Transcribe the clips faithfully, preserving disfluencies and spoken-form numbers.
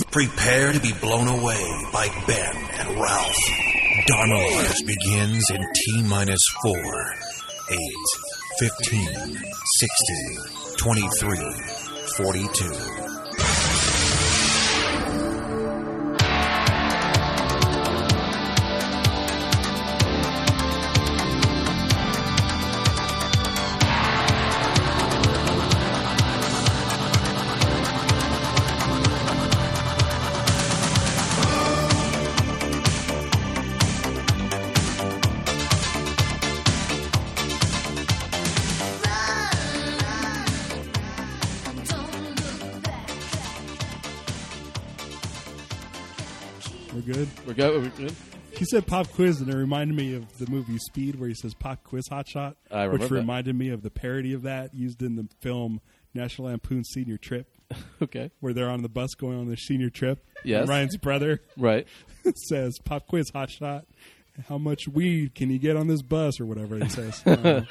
Prepare to be blown away by Ben and Ralph. Dharma Wars begins in T-minus four, eight, fifteen, sixteen, twenty-three, forty-two. Good. We're good. We're good. He said pop quiz, and it reminded me of the movie Speed, where he says pop quiz hot shot, I remember which that. reminded me of the parody of that used in the film National Lampoon's Senior Trip, Okay. where they're on the bus going on their senior trip. Yes. And Ryan's brother Right. says pop quiz hot shot. How much weed can you get on this bus, or whatever he says? Um,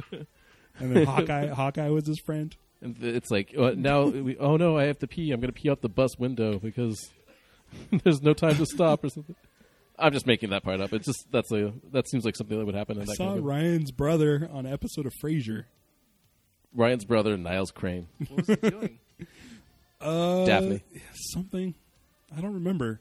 and then Hawkeye, Hawkeye was his friend. And th- it's like uh, now. We, oh no! I have to pee. I'm going to pee out the bus window because there's no time to stop or something. I'm just making that part up. It's just that's a that seems like something that would happen. In I that saw kind of Ryan's brother on an episode of Frasier. Ryan's brother, Niles Crane. What was he doing? Uh, Daphne. Something I don't remember.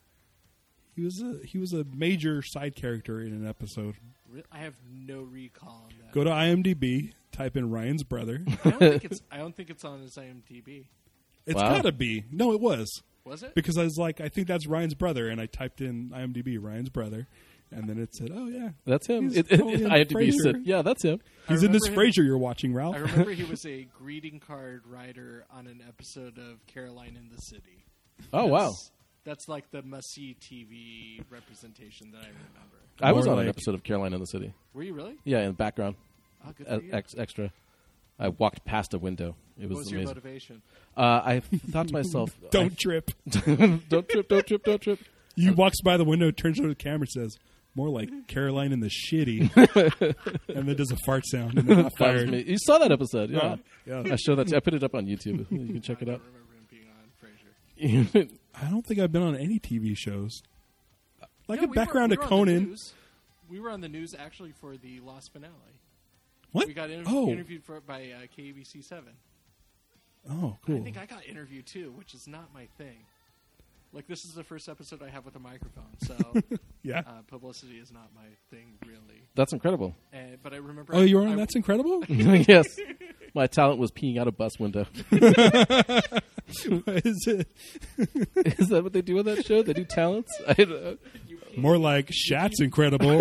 He was a he was a major side character in an episode. Re- I have no recall on that. Go to IMDb, type in Ryan's brother. I don't think it's. I don't think it's on his IMDb. It's Wow. gotta be. No, it was Was it? because I was like, I think that's Ryan's brother, and I typed in IMDb Ryan's brother, and then it said, oh yeah, That's him. He's It, it, totally in IMDb said, Frasier. yeah, that's him. he's in this remember him- Frasier you're watching, Ralph. I remember he was a greeting card writer on an episode of Caroline in the City. Oh wow! That's, that's like the must-see T V representation that I remember. I was More on an like- episode of Caroline in the City. Were you really? Yeah, in the background, Oh, good uh, for you. ex- extra. I walked past a window. It was what was your amazing. motivation? Uh, I thought to myself, Don't trip. I, don't trip, don't trip, don't trip. He walks by the window, turns to the camera, and says, "More like Caroline in the Shitty," and then does a fart sound. And then got That was fired. me. You saw that episode, yeah? Uh-huh. Yeah. I showed that. To, I put it up on YouTube. You can check I it don't out. remember him being on Frasier. I don't think I've been on any T V shows. Like Yeah, a we background were, we of were on the Conan. news. We were on the news actually for the Lost finale. What? We got inter- oh, interviewed for, by uh, K B C seven. oh, I cool. think I got interviewed too, which is not my thing. Like, this is the first episode I have with a microphone, so yeah. uh, publicity is not my thing, really. That's incredible. And, but I remember... Oh, you were on I, That's Incredible? Yes. My talent was peeing out a bus window. Is it Is that what they do on that show? They do talents? I don't know. more like Shat's Incredible?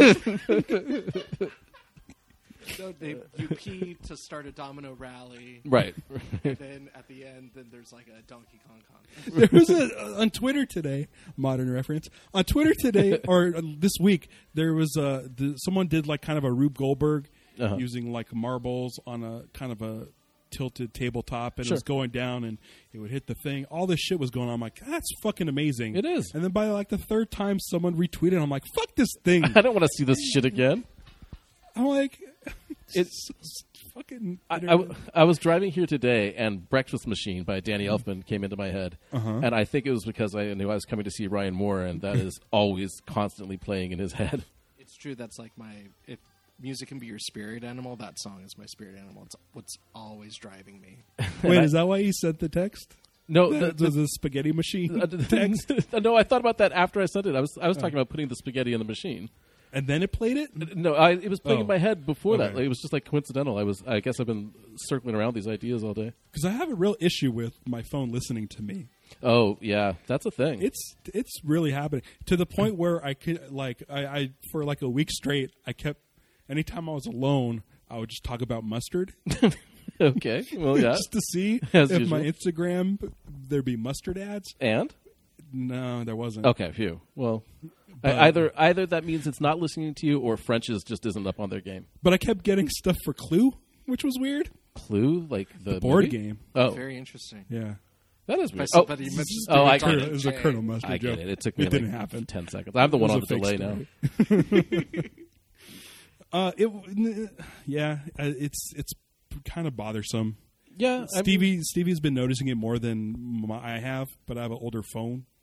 No, they, you pee to start a domino rally, Right. and then at the end, then there's like a Donkey Kong contest. There was a on Twitter today. Modern reference on Twitter today or uh, this week. There was a the, someone did like kind of a Rube Goldberg Uh-huh. using like marbles on a kind of a tilted tabletop, and Sure. it was going down, and it would hit the thing. All this shit was going on. I'm like, that's fucking amazing. It is. And then by like the third time, someone retweeted. I'm like, fuck this thing. I don't want to see this shit again. I'm like, It's it's fucking. I, I w- I was driving here today, and Breakfast Machine by Danny Elfman came into my head. Uh-huh. And I think it was because I knew I was coming to see Ryan Moore, and that is always constantly playing in his head. It's true. That's like my... If music can be your spirit animal, that song is my spirit animal. It's what's always driving me. Wait, is that why you sent the text? No, the, That was a spaghetti machine uh, text, no, I thought about that after I sent it. I was I was talking about putting the spaghetti in the machine. and then it played it. No, I, it was playing Oh. in my head before that. Okay. Like, it was just like coincidental. I was I guess I've been circling around these ideas all day. Because I have a real issue with my phone listening to me. Oh yeah, that's a thing. It's it's really happening to the point where I could like I, I for like a week straight I kept anytime I was alone I would just talk about mustard Okay, well yeah, just to see As if usual. my Instagram there'd be mustard ads. and No, there wasn't. okay, phew. Well, But- I, either either that means it's not listening to you, or French's just isn't up on their game. But I kept getting stuff for Clue, which was weird. Clue, like the, The board movie? game. Oh, Very interesting. Yeah. that is By weird. Oh, somebody mentions oh, I Colonel get It was a J. Colonel Mustard I joke. get it. It took me It like didn't happen. ten seconds. I'm the one It on was the a fake delay now. story. Uh, it n- yeah, uh, it's it's kind of bothersome. Yeah, I mean- Stevie Stevie's been noticing it more than my, I have, but I have an older phone.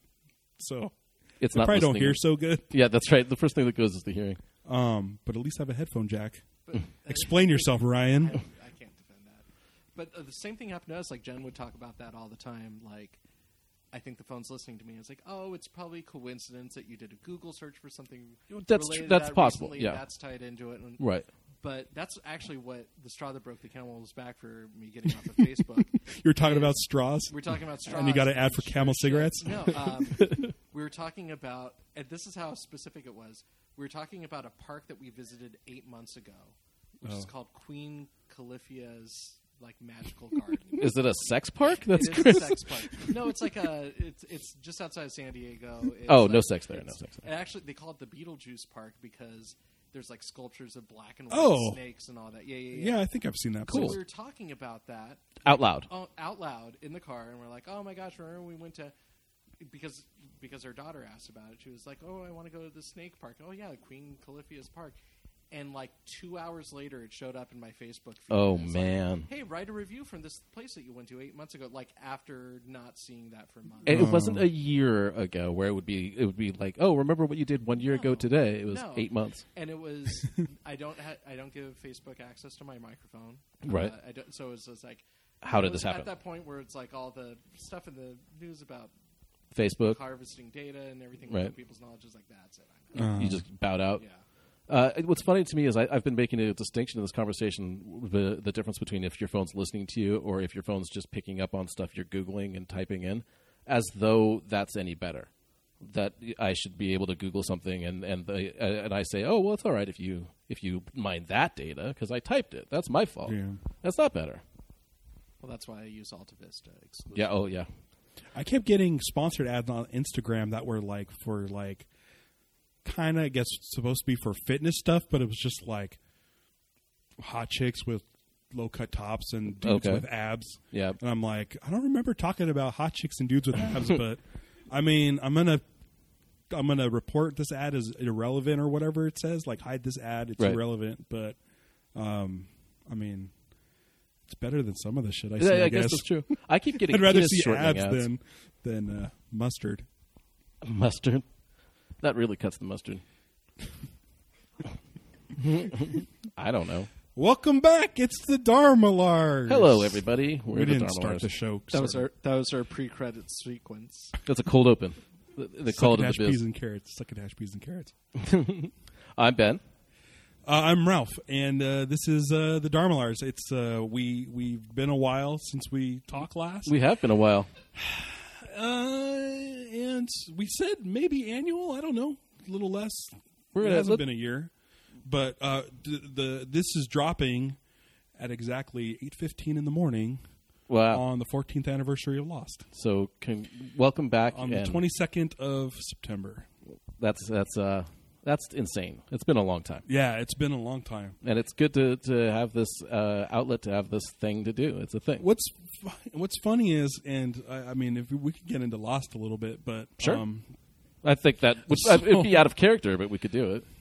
so It's I not probably don't listening. hear so good. Yeah, that's right. The first thing that goes is the hearing. Um, but at least I have a headphone jack. But, Explain yourself, Ryan. I, I can't defend that. But uh, the same thing happened to us. Like Jen would talk about that all the time. Like, I think the phone's listening to me. It's like, oh, it's probably coincidence that you did a Google search for something. That's related tr- to that's that possible, recently, yeah. that's tied into it. And, Right. But that's actually what the straw that broke the camel's back for me getting off of Facebook. You were talking about straws. We're talking about straws. And you got an ad for Camel Sure, cigarettes? No, um, we were talking about, and this is how specific it was. We were talking about a park that we visited eight months ago, which is Oh. called Queen Califia's like magical garden. Is it a sex park? That's it is great. a sex park. No, it's like a. It's it's just outside of San Diego. It's Oh, like- no sex there. No it's- sex there. And actually, they call it the Beetlejuice Park because there's like sculptures of black and white Oh. snakes and all that. Yeah, yeah, yeah. Yeah, I think I've seen that. Cool. So place. we were talking about that Out loud. oh, out loud in the car, and we're like, "Oh my gosh, remember we went to?" Because because her daughter asked about it, she was like, "Oh, I want to go to the snake park." Oh yeah, Queen Califia's park. And like two hours later, it showed up in my Facebook feed. Oh, It was man. Like, hey, write a review from this place that you went to eight months ago. Like after not seeing that for months. And it wasn't a year ago where it would be. It would be like, oh, remember what you did one year ago No. today? It was No. eight months. And it was I don't ha- I don't give Facebook access to my microphone. Right. Uh, I don't, so it's just like How it did was this happen? At that point where it's like all the stuff in the news about Facebook. harvesting data and everything Right. with people's knowledge is like that's it. I'm Uh, You just bowed out. yeah. Uh, what's funny to me is I, I've been making a distinction in this conversation, the, the difference between if your phone's listening to you or if your phone's just picking up on stuff you're Googling and typing in, as though that's any better. That I should be able to Google something and and, the, uh, and I say, oh, well, it's all right if you if you mine that data because I typed it. That's my fault. Yeah. That's not better. Well, that's why I use AltaVista exclusively. Yeah. Oh, yeah. I kept getting sponsored ads on Instagram that were like for like kind of I guess supposed to be for fitness stuff, but it was just like hot chicks with low cut tops and dudes Okay. with abs. Yeah. And I'm like, I don't remember talking about hot chicks and dudes with abs, but I mean, I'm gonna I'm gonna report this ad as irrelevant or whatever it says. Like hide this ad, it's Right. irrelevant. But um, I mean, it's better than some of the shit I see. Yeah, I, I guess that's true. I keep getting I'd rather penis see shortening abs ads. than than uh, mustard. Mustard. That really cuts the mustard. I don't know. Welcome back. It's the Dharmalars. Hello, everybody. We're We the didn't start Dharmalars. the show. That was sorry. our that was our pre-credit sequence. That's a cold open. They they call it in Succotash the peas biz. and carrots. Succotash peas and carrots. I'm Ben. Uh, I'm Ralph, and uh, this is uh, the Dharmalars. It's uh, we we've been a while since we talked last, We have been a while. uh, and we said maybe annual. I don't know, a little less. We're it gonna- hasn't let- been a year, but uh, the, the this is dropping at exactly eight fifteen in the morning Wow. on the fourteenth anniversary of Lost So, con- welcome back. on the and twenty-second of September. That's that's uh that's insane. It's been a long time, Yeah, it's been a long time. and it's good to to have this uh, outlet to have this thing to do. It's a thing. What's fu- what's funny is, and I, I mean, if we, we could get into Lost a little bit, but Sure. Um, I think that would So- it'd be out of character, but we could do it.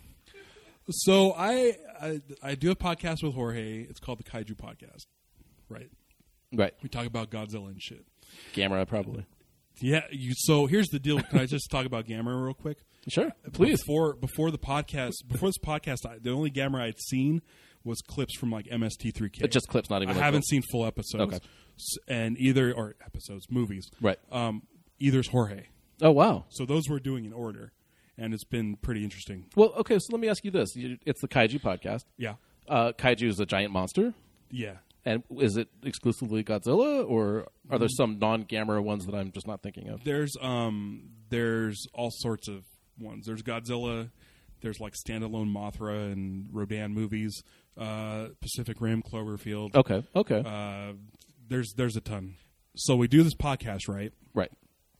so I, I I do a podcast with Jorge. It's called the Kaiju Podcast, right? Right. We talk about Godzilla and shit. Gamera, probably. Yeah. You, so here's the deal. Can I just talk about Gamera real quick? Sure. Please. Before before the podcast, before this podcast, I, the only Gamera I'd seen was clips from like M S T three K. It just clips, not even. I like haven't the- seen full episodes, Okay. S- and either or episodes, movies. Right. Um, either's Jorge. Oh wow. So those we're doing in order, and it's been pretty interesting. Well, okay. So let me ask you this: You- It's the Kaiju podcast. Yeah, Uh, Kaiju is a giant monster, yeah. and is it exclusively Godzilla, or are Mm. there some non-Gamera ones that I'm just not thinking of? There's um, there's all sorts of ones. There's Godzilla. There's like standalone Mothra and Rodan movies. Uh, Pacific Rim, Cloverfield. Okay. Okay. Uh, there's there's a ton. So we do this podcast, right? right.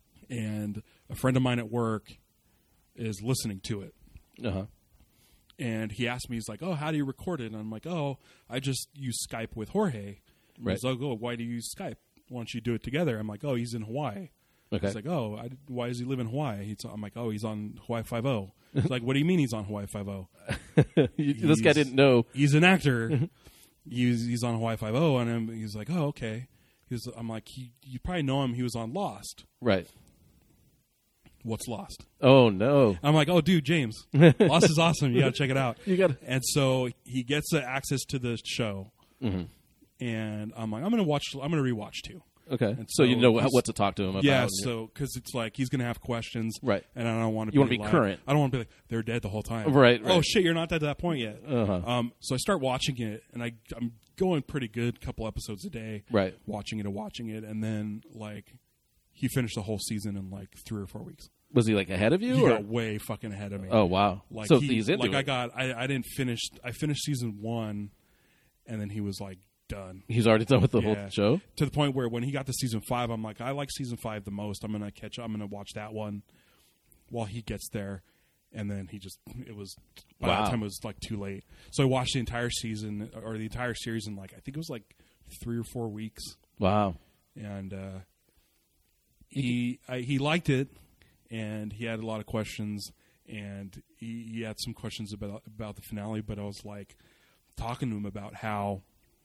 And a friend of mine at work is listening to it. Uh huh. And he asked me, he's like, "Oh, how do you record it?" And I'm like, "Oh, I just use Skype with Jorge." Right. He's like, "Oh, why do you use Skype? Why don't you do it together?" I'm like, "Oh, he's in Hawaii." Okay. He's like, "Oh, I, why does he live in Hawaii?" He's, I'm like, "Oh, he's on Hawaii Five-O." He's like, "What do you mean he's on Hawaii Five-O?" You- this guy He's- didn't know. He's an actor. he's he's on Hawaii Five-O, and I'm, he's like, "Oh, okay." He's, I'm like, he, "You probably know him. He was on Lost." Right. What's Lost? Oh no! I'm like, oh, dude, James, Lost is awesome. You got to check it out. You got. And so he gets uh, access to the show, Mm-hmm. and I'm like, I'm gonna watch. I'm gonna rewatch too. Okay, And so, so you know he's- what to talk to him about. Yeah, and so because it's like he's gonna have questions, Right. And I don't want to. You wanna be like, current. I don't want to be like they're dead the whole time. Right, Oh right. shit, you're not dead to that point yet. Uh-huh. Um, so I start watching it, and I I'm going pretty good, couple episodes a day. Right. Watching it and watching it, and then like he finished the whole season in like three or four weeks. Was he like ahead of you? He or? got way fucking ahead of me. Oh wow! Like so he, he's into like it. I got I, I didn't finish I finished season one, and then he was like done. He's already done with the Yeah. whole show. To the point where when he got to season five, I'm like, I like season five the most. I'm gonna catch. I'm gonna watch that one while he gets there, and then he just it was by Wow. that time it was like too late. So I watched the entire season or the entire series in like I think it was like three or four weeks, Wow. and uh, he I, he liked it, and he had a lot of questions, and he, he had some questions about about the finale. But I was like talking to him about how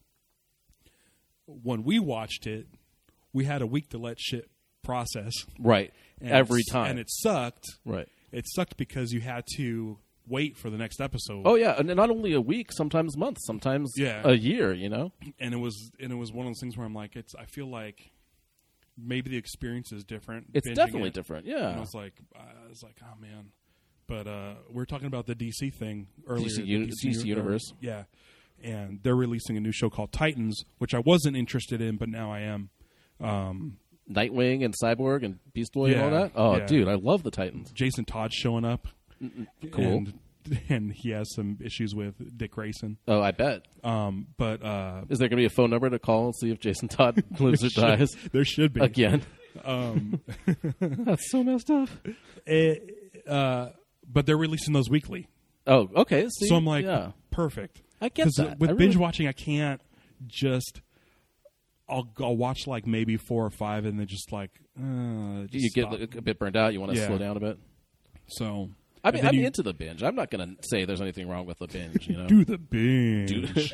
when we watched it, we had a week to let shit process. Right. And Every it's- time. And it sucked. Right. It sucked because you had to wait for the next episode. Oh yeah, and not only a week, sometimes months, sometimes Yeah. a year. You know. And it was and it was one of those things where I'm like, it's I feel like maybe the experience is different. It's binging definitely it. different. And I Yeah. was like, I was like, oh man. But uh, we were talking about the D C thing earlier. D C the uni- D C uni- universe. Yeah. And they're releasing a new show called Titans, which I wasn't interested in, but now I am. Um, Nightwing and Cyborg and Beast Boy and all Yeah, that. Oh, yeah. dude, I love the Titans. Jason Todd's showing up. Cool. And, and he has some issues with Dick Grayson. Oh, I bet. Um, but uh, Is there going to be a phone number to call and see if Jason Todd lives or dies there should be. again? Um, That's so messed up. it, uh, but they're releasing those weekly. Oh, okay. See? So I'm like, yeah. perfect. I get 'Cause that. with I really- binge watching, I can't just. I'll I'll watch like maybe four or five, and then just like uh, just you get stop. a bit burned out. You want to Yeah. slow down a bit. So I and mean, then I'm you into the binge. I'm not going to say there's anything wrong with the binge. You know, do the binge.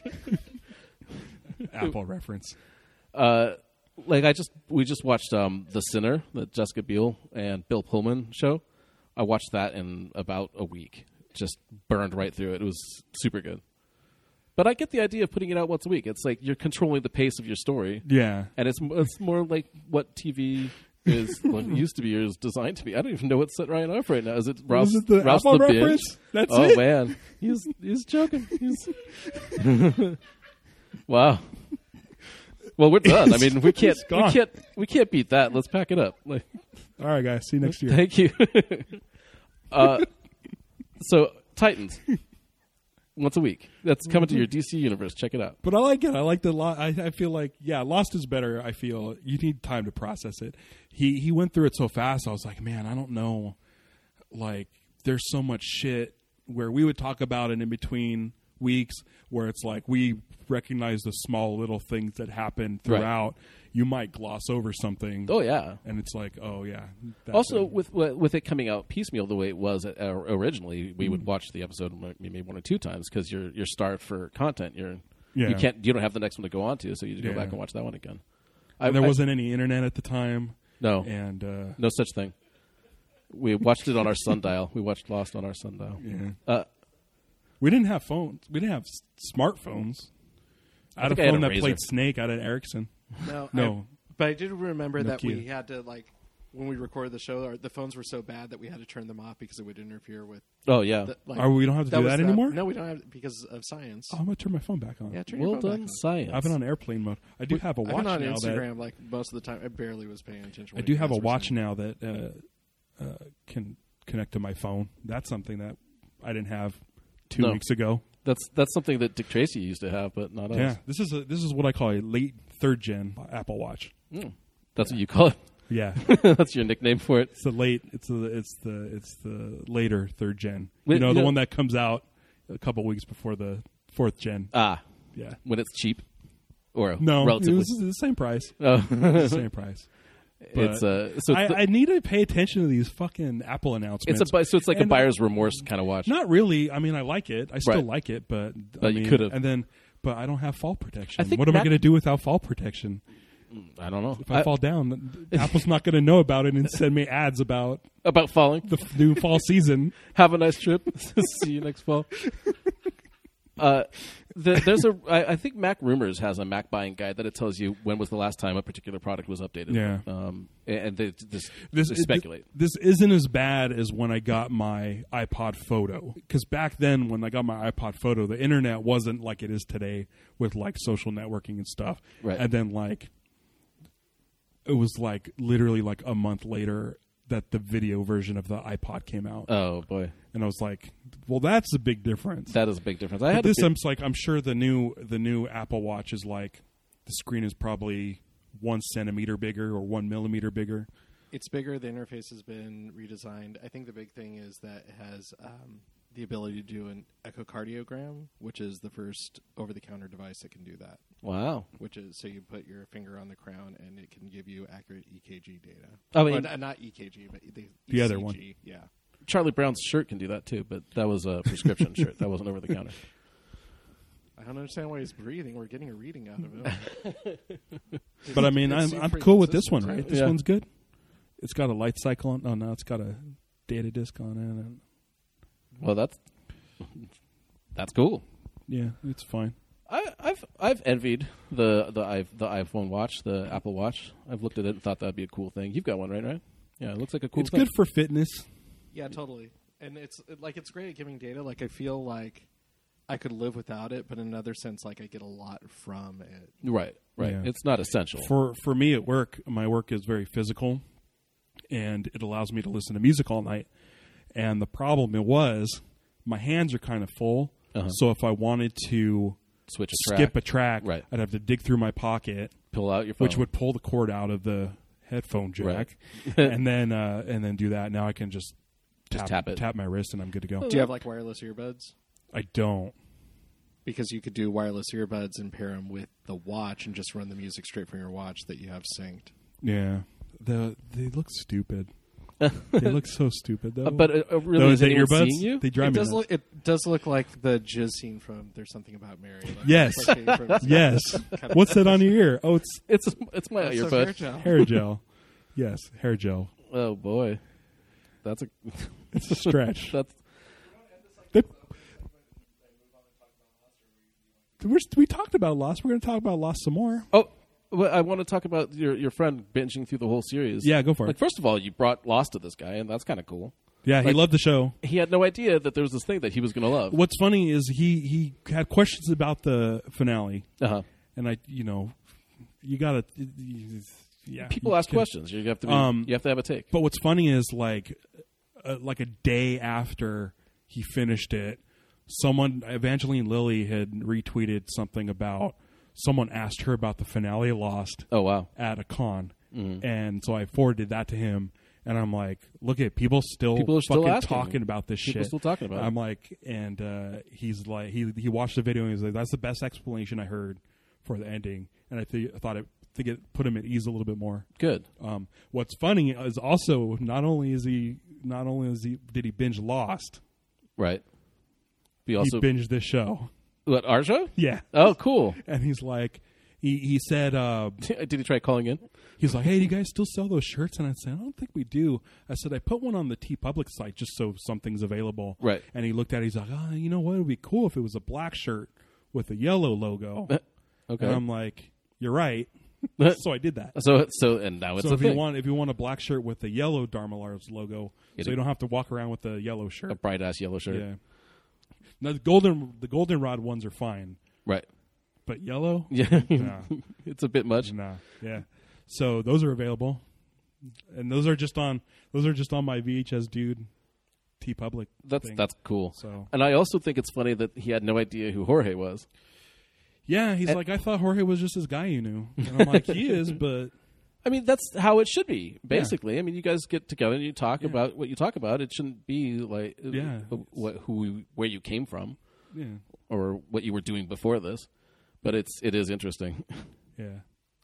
Apple reference. uh, like I just we just watched um, The Sinner, the Jessica Biel and Bill Pullman show. I watched that in about a week. Just burned right through it. It was super good. But I get the idea of putting it out once a week. It's like you're controlling the pace of your story, Yeah. and it's it's more like what T V is what it used to be or is designed to be. I don't even know what's set right off right now. Is it Ralph, Is it the Ralph's Apple the Binge? reference? That's oh it? man, he's he's joking. He's wow. Well, we're done. I mean, we can't It's we gone. can't we can't beat that. Let's pack it up. Like, All right, guys. See you next year. thank you. uh, so Titans. Once a week. That's coming to your D C universe. Check it out. But I like it. I like the. Lo- I, I feel like yeah, Lost is better. I feel you need time to process it. He he went through it so fast. I was like, man, I don't know. Like, there's so much shit where we would talk about it in between weeks, where it's like we recognize the small little things that happen throughout. You might gloss over something. Oh yeah. And it's like, oh yeah. that's Also, it. with with it coming out piecemeal the way it was uh, originally, we would watch the episode maybe one or two times because you're you're starved for content. You're Yeah. you can't you don't have the next one to go on to, so you just go Yeah. back and watch that one again. And there wasn't any internet at the time. no And uh, no such thing. We watched it on our sundial. We watched Lost on our sundial. yeah. Uh, We didn't have phones. We didn't have s- smartphones. I had a think I had phone a that Razr. played Snake out at Ericsson. No, No. I, but I did remember that Nokia. we had to like when we recorded the show, our, the phones were so bad that we had to turn them off because it would interfere with. oh yeah. The, like, Are we don't have to do was that the- anymore? No, we don't have because of science. Oh, I'm gonna turn my phone back on. Yeah, turn your Well phone done, back on. science. I have it on airplane mode. I do have a I've watch been on now Instagram like most of the time. I barely was paying attention. that when I do you have a guys were watch saying. now that uh, uh, can connect to my phone. That's something that I didn't have two No. weeks ago. That's that's something that Dick Tracy used to have, but not us. Yeah, this is a, this is what I call a late third gen Apple Watch. Mm. That's what you call it. Yeah, That's your nickname for it. it's the late. It's the it's the it's the later third gen. Wait, you know you the know- one that comes out a couple weeks before the fourth gen. Ah, Yeah. when it's cheap or No, relatively. it was the same price. Oh. the same price. But it's uh, so it's, I, the- I need to pay attention to these fucking Apple announcements. it's a bu- so it's like a And- buyer's remorse kind of watch. Not really. I mean, I like it. I still Right. like it, but, But I you mean, could've- and then, but I don't have fall protection. I think What am I Mac- going to do without fall protection? I don't know. If I, I- fall down, Apple's not going to know about it and send me ads about about falling. the f- new fall season. Have a nice trip. See you next fall. Uh, the, there's a. I, I think Mac Rumors has a Mac buying guide that it tells you when was the last time a particular product was updated. Yeah. Um, and and they just This they it- speculate. This isn't as bad as when I got my iPod Photo, because back then when I got my iPod Photo, the internet wasn't like it is today with like social networking and stuff. Right. And then like it was like literally like a month later that the video version of the iPod came out, Oh boy, and I was like, well, that's a big difference. that is a big difference. I But had a this, big- I'm s- like, I'm sure the new the new Apple Watch is like the screen is probably one centimeter bigger or one millimeter bigger. It's bigger. The interface has been redesigned. I think the big thing is that it has um, the ability to do an echocardiogram, which is the first over-the-counter device that can do that. wow. Which is so you put your finger on the crown and it can give you accurate E K G data. I mean- Well, n- not E K G, but the, The other E C G, one. Yeah. Charlie Brown's shirt can do that too, but that was a prescription shirt. That wasn't over the counter. I don't understand why he's breathing. We're getting a reading out of him. But I mean, It I'm seemed I'm pretty cool with this one, consistent, right? This Yeah. one's good. It's got a light cycle on. Oh no, it's got a data disk on it. And Well, that's that's cool. yeah, it's fine. I, I've I've envied the the i the iPhone Watch, the Apple Watch. I've looked at it and thought that'd be a cool thing. You've got one, right? Right? Yeah, it looks like a cool. It's thing. good for fitness. Yeah, totally. And it's like it's great at giving data. Like I feel like I could live without it, but in another sense, like I get a lot from it. Right, right. Yeah. It's not essential. For for me at work, my work is very physical, and it allows me to listen to music all night. And the problem it was, my hands are kind of full. Uh-huh. So if I wanted to Switch a track, skip a track, Right. I'd have to dig through my pocket, pull out your phone. which would pull the cord out of the headphone jack, Right. and then uh, and then do that. Now I can just Just tap, tap it. tap my wrist, and I'm good to go. Do you have like wireless earbuds? I don't. Because you could do wireless earbuds and pair them with the watch and just run the music straight from your watch that you have synced. Yeah, the they look stupid. They look so stupid though. Uh, but uh, uh, really, Those is anyone earbuds, seeing you? they drive It me does, nuts. look, it does look like the jizz scene from There's Something About Mary. Like, Yes. it's like came from- Yes. kind of- What's that on your ear? Oh, it's It's it's my That's a earbud. fair job. hair gel. Yes, hair gel. Oh boy, that's a It's a stretch. that's They- We're, we talked about Lost. We're going to talk about Lost some more. oh. Well, I want to talk about your your friend binging through the whole series. Yeah, go for it. Like, first of all, you brought Lost to this guy, and that's kind of cool. Yeah, he Like- loved the show. He had no idea that there was this thing that he was going to love. What's funny is he he had questions about the finale, Uh huh. and I, you know, you gotta, yeah. People you ask can- questions. You have to be, Um, you have to have a take. But what's funny is like, uh, like a day after he finished it, someone, Evangeline Lilly, had retweeted something about someone asked her about the finale of Lost Oh wow. at a con, Mhm. and so I forwarded that to him. And I'm like, look at people still People are still fucking asking. talking about this People shit. still talking about it. I'm like, and uh, he's like, he he watched the video and he's like, that's the best explanation I heard for the ending. And I, th- I thought it think it put him at ease a little bit more. Good. Um, what's funny is also not only is he not only is he did he binge Lost, Right. We also he binged this show. what our show? Yeah, Oh, cool. and he's like, he he said. Uh, Did he try calling in? He's like, hey, do you guys still sell those shirts? And I said, I don't think we do. I said, I put one on the TeePublic site just so something's available. Right. And he looked at it. He's like, oh, you know what? It would be cool if it was a black shirt with a yellow logo. Okay. And I'm like, you're right. So I did that. so so and now it's So a if thing. you want, if you want a black shirt with the yellow Dharma Lars logo, Get so it. you don't have to walk around with the yellow shirt. a bright ass yellow shirt. Yeah. Now the golden, the goldenrod ones are fine, Right. but yellow, Yeah. nah, It's a bit much. nah, yeah. So those are available, and those are just on those are just on my V H S Dude TeePublic. That's thing. that's cool. So And I also think it's funny that he had no idea who Jorge was. yeah, he's And- like, I thought Jorge was just this guy you knew, and I'm like, he is, but I mean, that's how it should be, basically. I mean, you guys get together and you talk Yeah. about what you talk about. It shouldn't be like uh, Yeah. uh, what who where you came from yeah, or what you were doing before this. But it's it is interesting. yeah.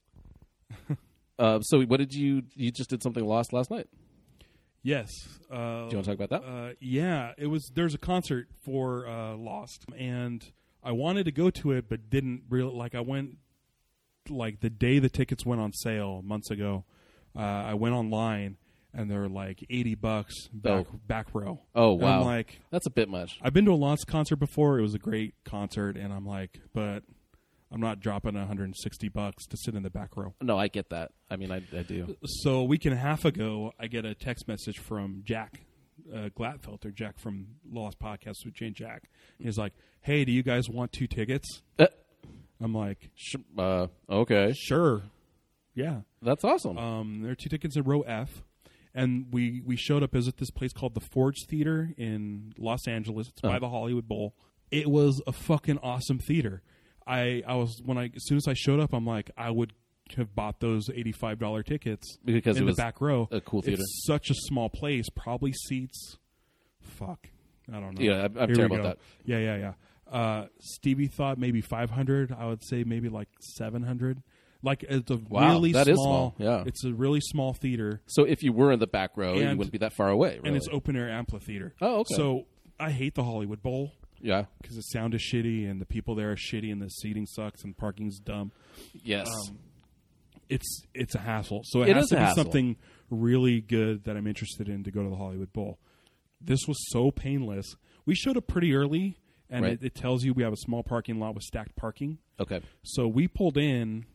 Uh, so, what did you you just did something Lost last night? Yes. Uh, Do you want to talk about that? Uh, yeah, it was. There's a concert for uh, Lost, and I wanted to go to it, but didn't really like. I went like the day the tickets went on sale months ago, uh, I went online and they're like eighty bucks back Oh. back row. Oh, And wow. I'm like, That's a bit much. I've been to a Lost concert before. It was a great concert, and I'm like, but I'm not dropping one hundred sixty bucks to sit in the back row. No, I get that. I mean, I, I do. So a week and a half ago, I get a text message from Jack uh, Glatfelter, Jack from Lost Podcast with Jane Jack. He's like, "Hey, do you guys want two tickets?" Uh, I'm like, sh- uh, okay. "Sure, yeah." That's awesome. Um, there are two tickets in row F, and we we showed up. Is at this place called the Forge Theater in Los Angeles. It's by Uh-huh. the Hollywood Bowl. It was a fucking awesome theater. I I was when I as soon as I showed up, I'm like, I would have bought those eighty-five dollars tickets Because in it the was back row. a cool theater. It's such a small place, probably seats. Fuck, I don't know. Yeah, I'm- I'm Here we terrible go. at that. Yeah, yeah, yeah. Uh, Stevie thought maybe five hundred. I would say maybe like seven hundred. Like it's a Wow, really that small, is small, yeah. It's a really small theater, so if you were in the back row, you And- wouldn't be that far away, really. and it's open air amphitheater. Oh, okay. So I hate the Hollywood Bowl yeah. because the sound is shitty and the people there are shitty and the seating sucks and parking's dumb. Yes. Um, It's it's a hassle. So it, It has is to a be hassle. something really good that I'm interested in to go to the Hollywood Bowl. This was so painless. We showed up pretty early, and Right. it, it tells you we have a small parking lot with stacked parking. okay. So we pulled in,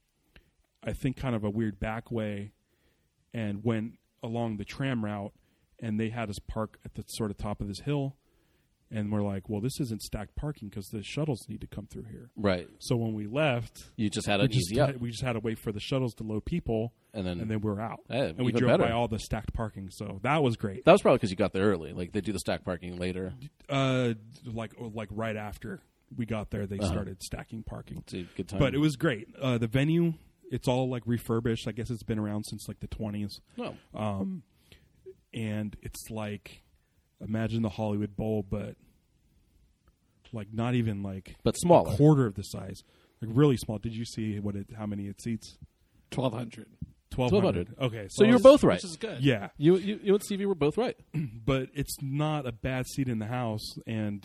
I think, kind of a weird back way, and went along the tram route, and they had us park at the sort of top of this hill, and we're like, well, this isn't stacked parking because the shuttles need to come through here. Right. So when we left, You just had we an just, easy up. had, we just had to wait for the shuttles to load people, And then- and then we were out. Eh, and we even drove better. by all the stacked parking, so that was great. That was probably because you got there early. Like, they do the stack parking later. Uh, like like right after we got there, they Uh-huh. started stacking parking. It's a good time. But it was great. Uh, the venue, it's all like refurbished. I guess it's been around since like the twenties. No. Um, and it's like, imagine the Hollywood Bowl, but like not even like But smaller. a quarter of the size, like really small. Did you see what it? How many it seats? twelve hundred. Twelve twelve hundred. hundred. Okay, So I you were was- both right. Which is good. Yeah, You, you, you and Stevie were both right. but it's not a bad seat in the house, and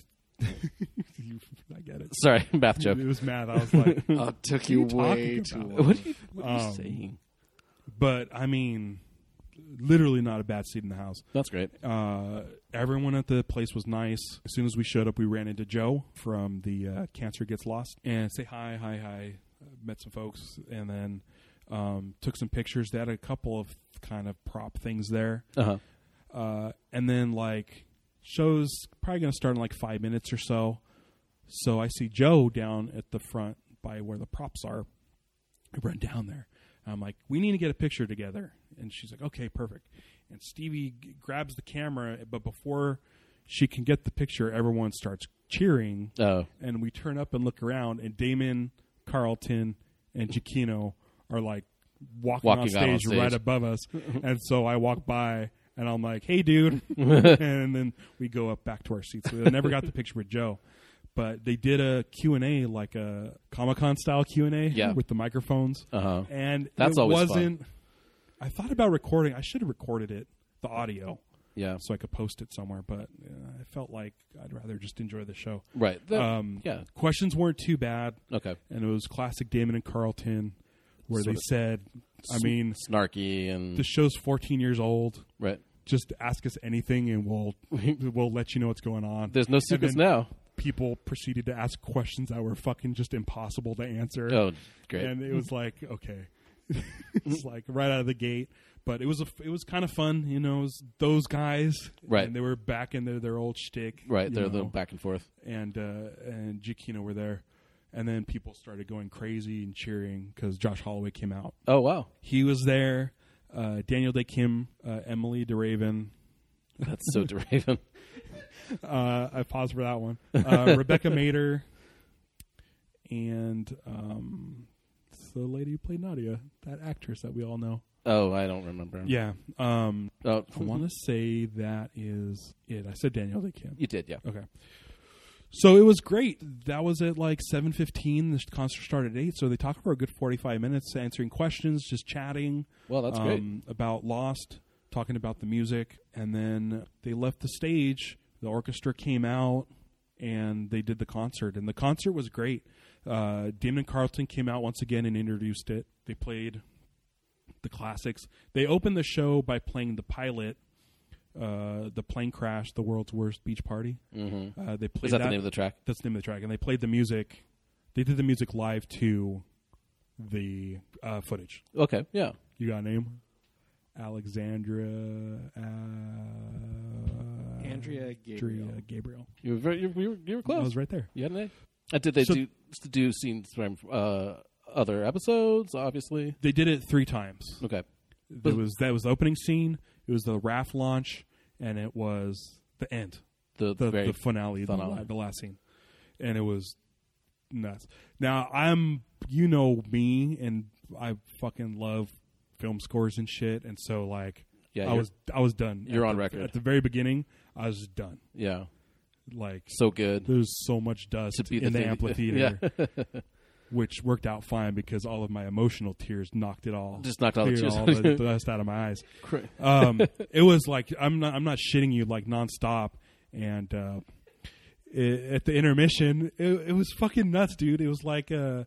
you, I get it. Sorry, math joke. It was math. I was like, Oh, it took What are you you way talking too about? long. What are you, what are you Um, saying? but I mean, literally not a bad seat in the house. That's great. Uh, everyone at the place was nice. As soon as we showed up, we ran into Joe from the uh, Cancer Gets Lost and say hi, hi, hi. Uh, met some folks and then um, took some pictures. They had a couple of kind of prop things there. Uh-huh. Uh, and then like show's probably going to start in like five minutes or so. So I see Joe down at the front by where the props are. I run down there. I'm like, we need to get a picture together. And she's like, okay, perfect. And Stevie g- grabs the camera, but before she can get the picture, everyone starts cheering. Oh. And we turn up and look around, and Damon, Carlton, and Giacchino are like walking, Walking on, out stage on stage. right above us. And so I walk by, and I'm like, hey, dude. And then we go up back to our seats. We never got the picture with Joe. But they did a Q and A, like a Comic-Con style Q and A Yeah. with the microphones. Uh-huh. And That's it always fun. wasn't. I thought about recording. I should have recorded it, the audio, Yeah. so I could post it somewhere. But uh, I felt like I'd rather just enjoy the show. Right. The- Um, yeah. Questions weren't too bad, Okay. and it was classic Damon and Carlton, where Sort they of said, "I mean, Snarky and... the show's fourteen years old. right. Just ask us anything, and we'll we'll let you know what's going on." There's no And secrets then now. People proceeded to ask questions that were fucking just impossible to answer. Oh, great. And it was like, okay, it's like right out of the gate. But it was a, it was kind of fun, you know. It was those guys, Right. And they were back in their, their old shtick, Right. you They're the know, back and forth. and uh, and Giacchino were there, and then people started going crazy and cheering because Josh Holloway came out. Oh, wow. He was there. Uh, Daniel Day Kim, uh, Emily DeRaven. That's so deriving. Uh, I paused for that one. Uh, Rebecca Mader, and um, the lady who played Nadia, that actress that we all know. Oh, I don't remember. Yeah. Um, Oh, I want to say that is it. I said Daniel Day Kim. you did, yeah. Okay. So it was great. That was at like seven fifteen. The concert started at eight, so they talked for a good forty-five minutes, answering questions, just chatting. Well, that's great. um, About Lost, talking about the music, and then they left the stage. The orchestra came out, and they did the concert. And the concert was great. Uh, Damon and Carlton came out once again and introduced it. They played the classics. They opened the show by playing the pilot, uh, the plane crash, the world's worst beach party. Mm-hmm. Uh, they played Is that, that the name of the track? That's the name of the track. And they played the music. They did the music live to the uh, footage. Okay, yeah. You got a name? Alexandra. Uh, Andrea Gabriel. Andrea Gabriel. You were, very, you, were, you were you were close. I was right there. You had an A. And did they So- do do scenes from uh, other episodes? Obviously. They did it three times. Okay. There was that was the opening scene. It was the raft launch, and it was the end, The, the, very the finale, the, finale. la- the last scene, and it was nuts. Now I'm, you know me, and I fucking love film scores and shit, and so like, Yeah, I you're- was I was done. you're At on the- record. at the very beginning. I was done. yeah. Like So good. there's so much dust To be the in the thing- amphitheater, Yeah. which worked out fine because all of my emotional tears knocked it all, Just knocked all the cleared tears all out. the dust out of my eyes. Cra- Um, it was like I'm not I'm not shitting you, like nonstop. And uh, it, at the intermission, it, it was fucking nuts, dude. It was like uh,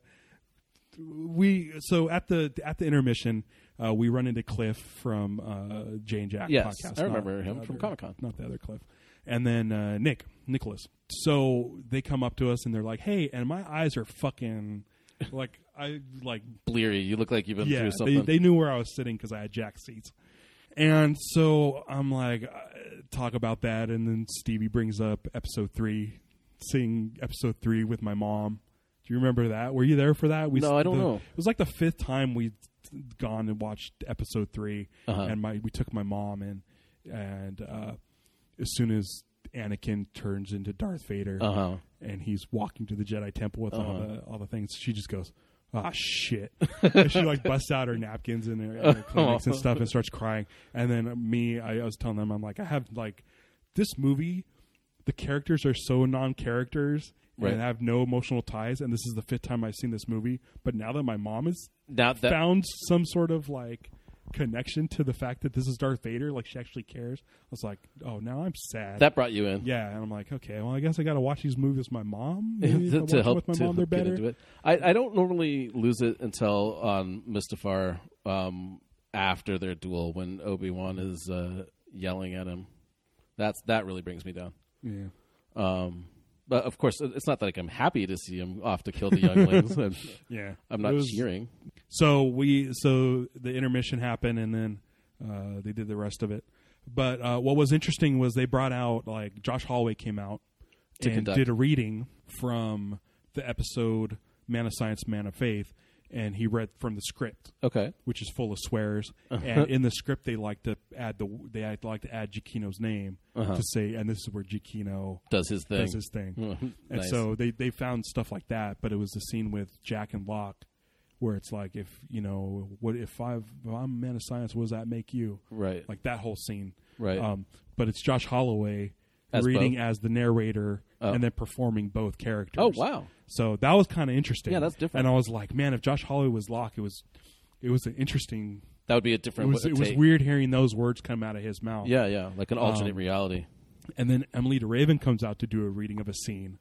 we so at the at the intermission. Uh, we run into Cliff from uh, Jay and Jack Yes, podcast. I remember not him the from other- Comic-Con. Not the other Cliff. And then uh, Nick, Nicholas. So they come up to us and they're like, "Hey," and my eyes are fucking like I like Bleary. You look like you've been yeah. through They, something. they knew where I was sitting because I had Jack seats. And so I'm like, uh, talk about that, and then Stevie brings up episode three, seeing episode three with my mom. Do you remember that? Were you there for that? We, No, I don't the- know. It was like the fifth time we'd gone and watched episode three, Uh-huh. and my we took my mom in, and uh, as soon as Anakin turns into Darth Vader, Uh-huh. and he's walking to the Jedi Temple with all Uh-huh. the all the things, she just goes, "Ah, shit!" And she like busts out her napkins and her, and her Kleenex and stuff and starts crying. And then me, I, I was telling them, I'm like, I have like this movie. The characters are so non-characters Right. and have no emotional ties. And this is the fifth time I've seen this movie. But now that my mom has Now that found some sort of like connection to the fact that this is Darth Vader, like she actually cares, I was like, oh, now I'm sad. that brought you in. Yeah, and I'm like, okay, well, I guess I got to watch these movies with my mom. Maybe if I to, watch to them help with my to mom, they're get better. into it. I, I don't normally lose it until on Mustafar um, after their duel when Obi-Wan is uh, yelling at him. That's that really brings me down. Yeah. Um, but of course, it's not like I'm happy to see him off to kill the younglings. and Yeah, I'm It not was- cheering. So we, so the intermission happened, and then uh, they did the rest of it. But uh, what was interesting was they brought out like Josh Holloway came out To and conduct. did a reading from the episode "Man of Science, Man of Faith," and he read from the script, Okay. which is full of swears. And in the script, they like to add the they like to add Giacchino's name Uh-huh. to say, and this is where Giacchino Does his thing. does his thing. Mhm. And Nice. so they, they found stuff like that, but it was the scene with Jack and Locke where it's like, if, you know, what if, I've, if I'm a man of science, what does that make you? Right. Like that whole scene. Right. Um, but it's Josh Holloway As reading both? as the narrator Oh. and then performing both characters. Oh, wow. So that was kind of interesting. Yeah, that's different. And I was like, man, if Josh Holloway was Locke, it was, it was an interesting, That would be a it different was, w- it was take. weird hearing those words come out of his mouth. Yeah, yeah. Like an alternate Um, reality. And then Emily DeRaven comes out to do a reading of a scene.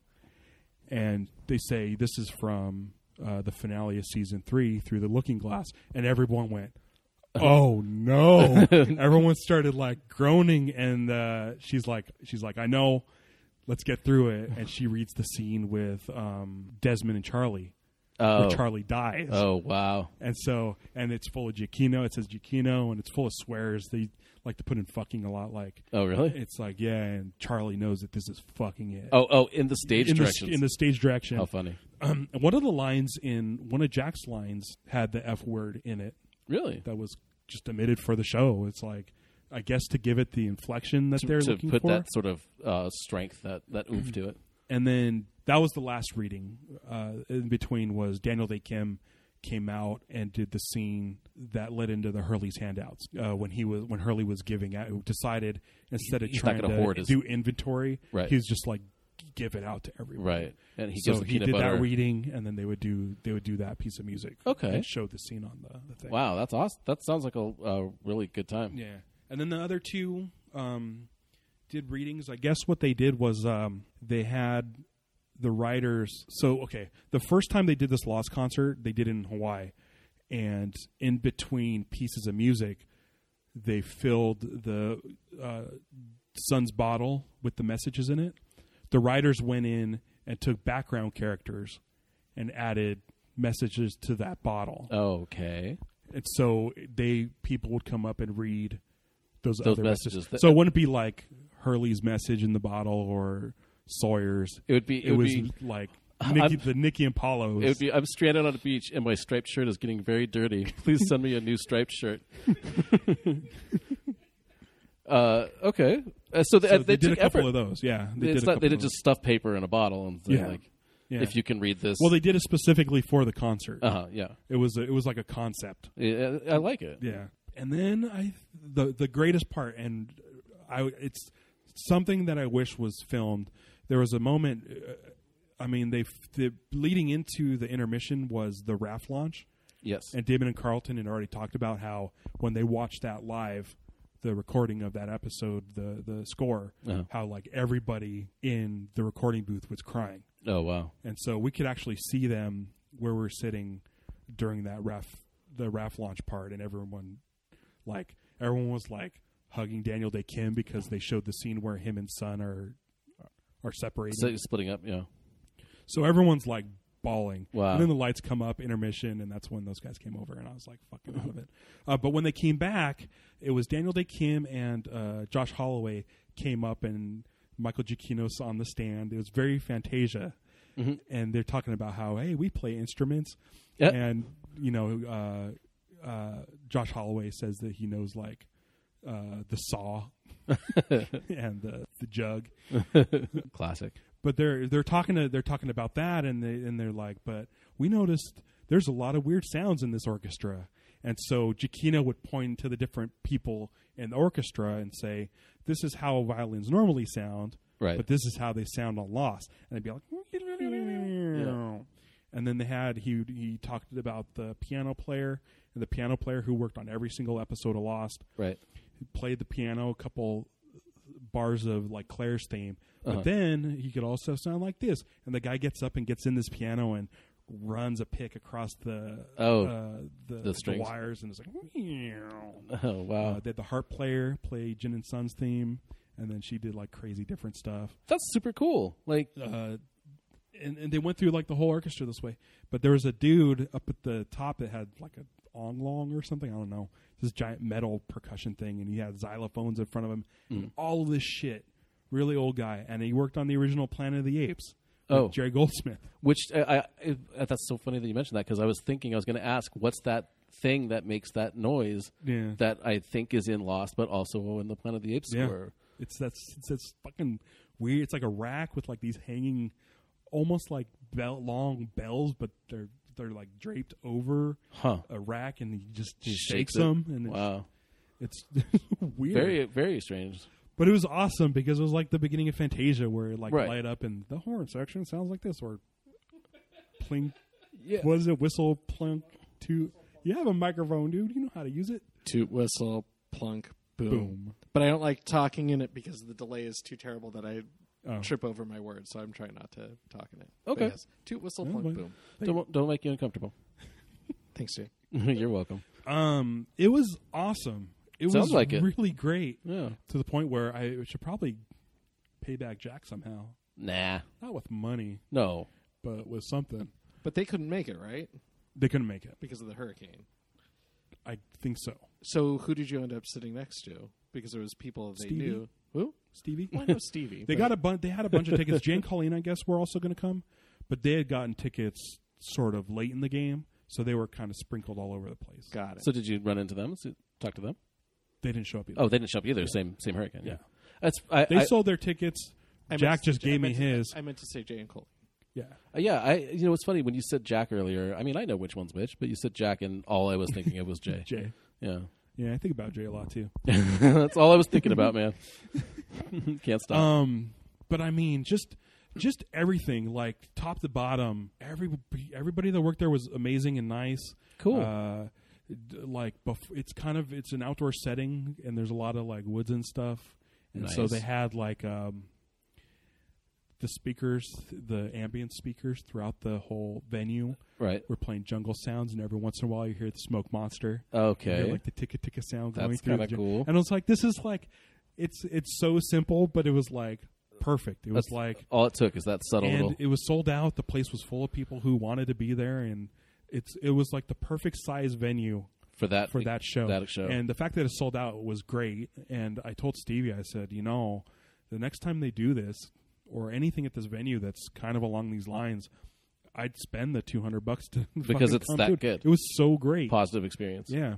And they say, this is from uh, the finale of season three, Through the Looking Glass. And everyone went, oh, no. Everyone started, like, groaning. And uh, she's like, she's like, I know. Let's get through it. And she reads the scene with um, Desmond and Charlie, Oh. where Charlie dies. Oh, wow. And so, and it's full of Giacchino. It says Giacchino, and it's full of swears. They like to put in fucking a lot. Like, Oh, really? it's like, yeah, and Charlie knows that this is fucking it. Oh, oh, in the stage in the, directions. in the stage direction. How funny. Um, and one of the lines in one of Jack's lines had the F word in it Really? that was just omitted for the show. It's like, I guess to give it the inflection that they're to looking put for. that sort of uh, strength, that, that oomph to it. And then that was the last reading. Uh, in between was Daniel Day Kim came out and did the scene that led into the Hurley's handouts uh, when he was when Hurley was giving out. Decided instead of He's not trying gonna to hoard his- do inventory, Right. he was just like give it out to everyone. Right. And he so gives the he peanut did butter. that reading, and then they would do they would do that piece of music. Okay. and show the scene on the, the thing. Wow, that's awesome. That sounds like a, a really good time. Yeah, and then the other two, um, did readings. I guess what they did was um, they had the writers. So, okay, the first time they did this Lost concert, they did it in Hawaii. And in between pieces of music, they filled the uh, Sun's bottle with the messages in it. The writers went in and took background characters and added messages to that bottle. Okay. And so they people would come up and read those, Those other messages. messages. That- So it wouldn't be like Hurley's message in the bottle or Sawyer's. It would be. It, It, would was be. like I'm- Nicky, the Nicky and Paulos. It would be. I'm stranded on a beach and my striped shirt is getting very dirty. Please send me a new striped shirt. uh, okay. Uh, so, they, so they, they did a took couple effort. of those. Yeah, they It's did. A not. couple They of did those. just stuff paper in a bottle and say, Yeah. like, Yeah. if you can read this. Well, they did it specifically for the concert. Uh huh. Yeah. It was a, it was like a concept. I, I like it. Yeah, and then I the the greatest part, and I it's something that I wish was filmed. There was a moment. Uh, I mean, they the leading into the intermission was the raft launch, Yes. and David and Carlton had already talked about how when they watched that live, the recording of that episode, the the score, Uh-huh. how like everybody in the recording booth was crying. Oh wow. And so we could actually see them where we're sitting during that ref, the raft launch part, and everyone, like everyone was like hugging Daniel Day Kim because they showed the scene where him and Sun are are separating. So splitting up. Yeah. So everyone's like bawling. Wow. And then the lights come up, intermission, and that's when those guys came over, and I was like fucking out of it. Uh, but when they came back, it was Daniel Day Kim and uh, Josh Holloway came up, and Michael Giacchinos on the stand. It was very Fantasia. Mm-hmm. And they're talking about how, hey, we play instruments. Yep. And, you know, uh, uh, Josh Holloway says that he knows, like, uh, the saw and the, the jug. Classic. But they're they're talking to they're talking about that, and they and they're like, but we noticed there's a lot of weird sounds in this orchestra, and so Giacchino would point to the different people in the orchestra and say, this is how violins normally sound, Right. but this is how they sound on Lost, and they'd be like, Yeah. and then they had he he talked about the piano player and the piano player who worked on every single episode of Lost. Right. He played the piano, a couple bars of like Claire's theme, but Uh-huh. then he could also sound like this. And the guy gets up and gets in this piano and runs a pick across the Oh, uh, the, the the strings. wires, and it's like. Oh wow. Uh, they had the harp player play Jin and Sun's theme, and then she did like crazy different stuff. That's super cool. Like. Uh, and, and they went through like the whole orchestra this way. But there was a dude up at the top that had like a ong long or something. I don't know. This giant metal percussion thing, and he had xylophones in front of him. Mm. All of this shit. Really old guy, and he worked on the original Planet of the Apes. Oh. with Jerry Goldsmith. Which uh, I, I that's so funny that you mentioned that because I was thinking I was going to ask what's that thing that makes that noise Yeah. that I think is in Lost, but also in the Planet of the Apes Yeah. score. It's that's it's, it's fucking weird. It's like a rack with like these hanging, almost like bell, long bells, but they're they're like draped over Huh. a rack, and he just He shakes, shakes it. them, and Wow. it's, it's weird. Very very strange. But it was awesome because it was like the beginning of Fantasia, where it like Right. light up and the horn section sounds like this, or plink. Yeah. What is it? Whistle, plunk. To you have a microphone, dude. You know how to use it. Toot, whistle, plunk, boom. Boom. But I don't like talking in it because the delay is too terrible that I Oh. trip over my words, so I'm trying not to talk in it. But Okay. yes, toot, whistle, Yeah, plunk, but- boom. Don't don't make you uncomfortable. Thanks, Jay. You're welcome. Um, it was awesome. It Sounds was like it. really great Yeah. to the point where I should probably pay back Jack somehow. Nah. Not with money, No. but with something. But they couldn't make it, right? They couldn't make it. Because of the hurricane. I think so. So who did you end up sitting next to? Because there was people they Stevie? knew. Who? Stevie? Well, I know Stevie. They but- got a bun- They had a bunch of tickets. Jay and Colleen, I guess, were also going to come, but they had gotten tickets sort of late in the game, so they were kind of sprinkled all over the place. Got it. So did you run into them? So talk to them? They didn't show up either. Oh, they didn't show up either. Same same hurricane. Yeah. Yeah. That's I, They I- sold their tickets. I meant Jack to say just Jay- I gave me meant to- his. I meant to say Jay and Cole. Yeah. Uh, yeah, I you know it's funny when you said Jack earlier. I mean, I know which one's which, but you said Jack, and all I was thinking it was Jay. Jay. Yeah, Yeah, I think about Jay a lot too. that's all I was thinking about, man. Can't stop. Um, but I mean, just just everything, like top to bottom. Every everybody that worked there was amazing and nice. Cool. Uh, d- like bef- it's kind of it's an outdoor setting, and there's a lot of like woods and stuff. And Nice. so they had like um, the speakers, the ambient speakers throughout the whole venue. Right. We're playing jungle sounds, and every once in a while you hear the smoke monster. Okay. You hear, like the ticka ticka sound going That's through. kinda the ju- cool. And I was like, this is like, it's it's so simple, but it was like perfect. It was That's like, all it took is that subtle and little. it was sold out. The place was full of people who wanted to be there, and it's it was like the perfect size venue For that for that show. That show. And the fact that it sold out was great. And I told Stevie, I said, you know, the next time they do this or anything at this venue that's kind of along these lines, I'd spend the two hundred bucks to Because fucking it's come that to it. good. It was so great. Positive experience. Yeah.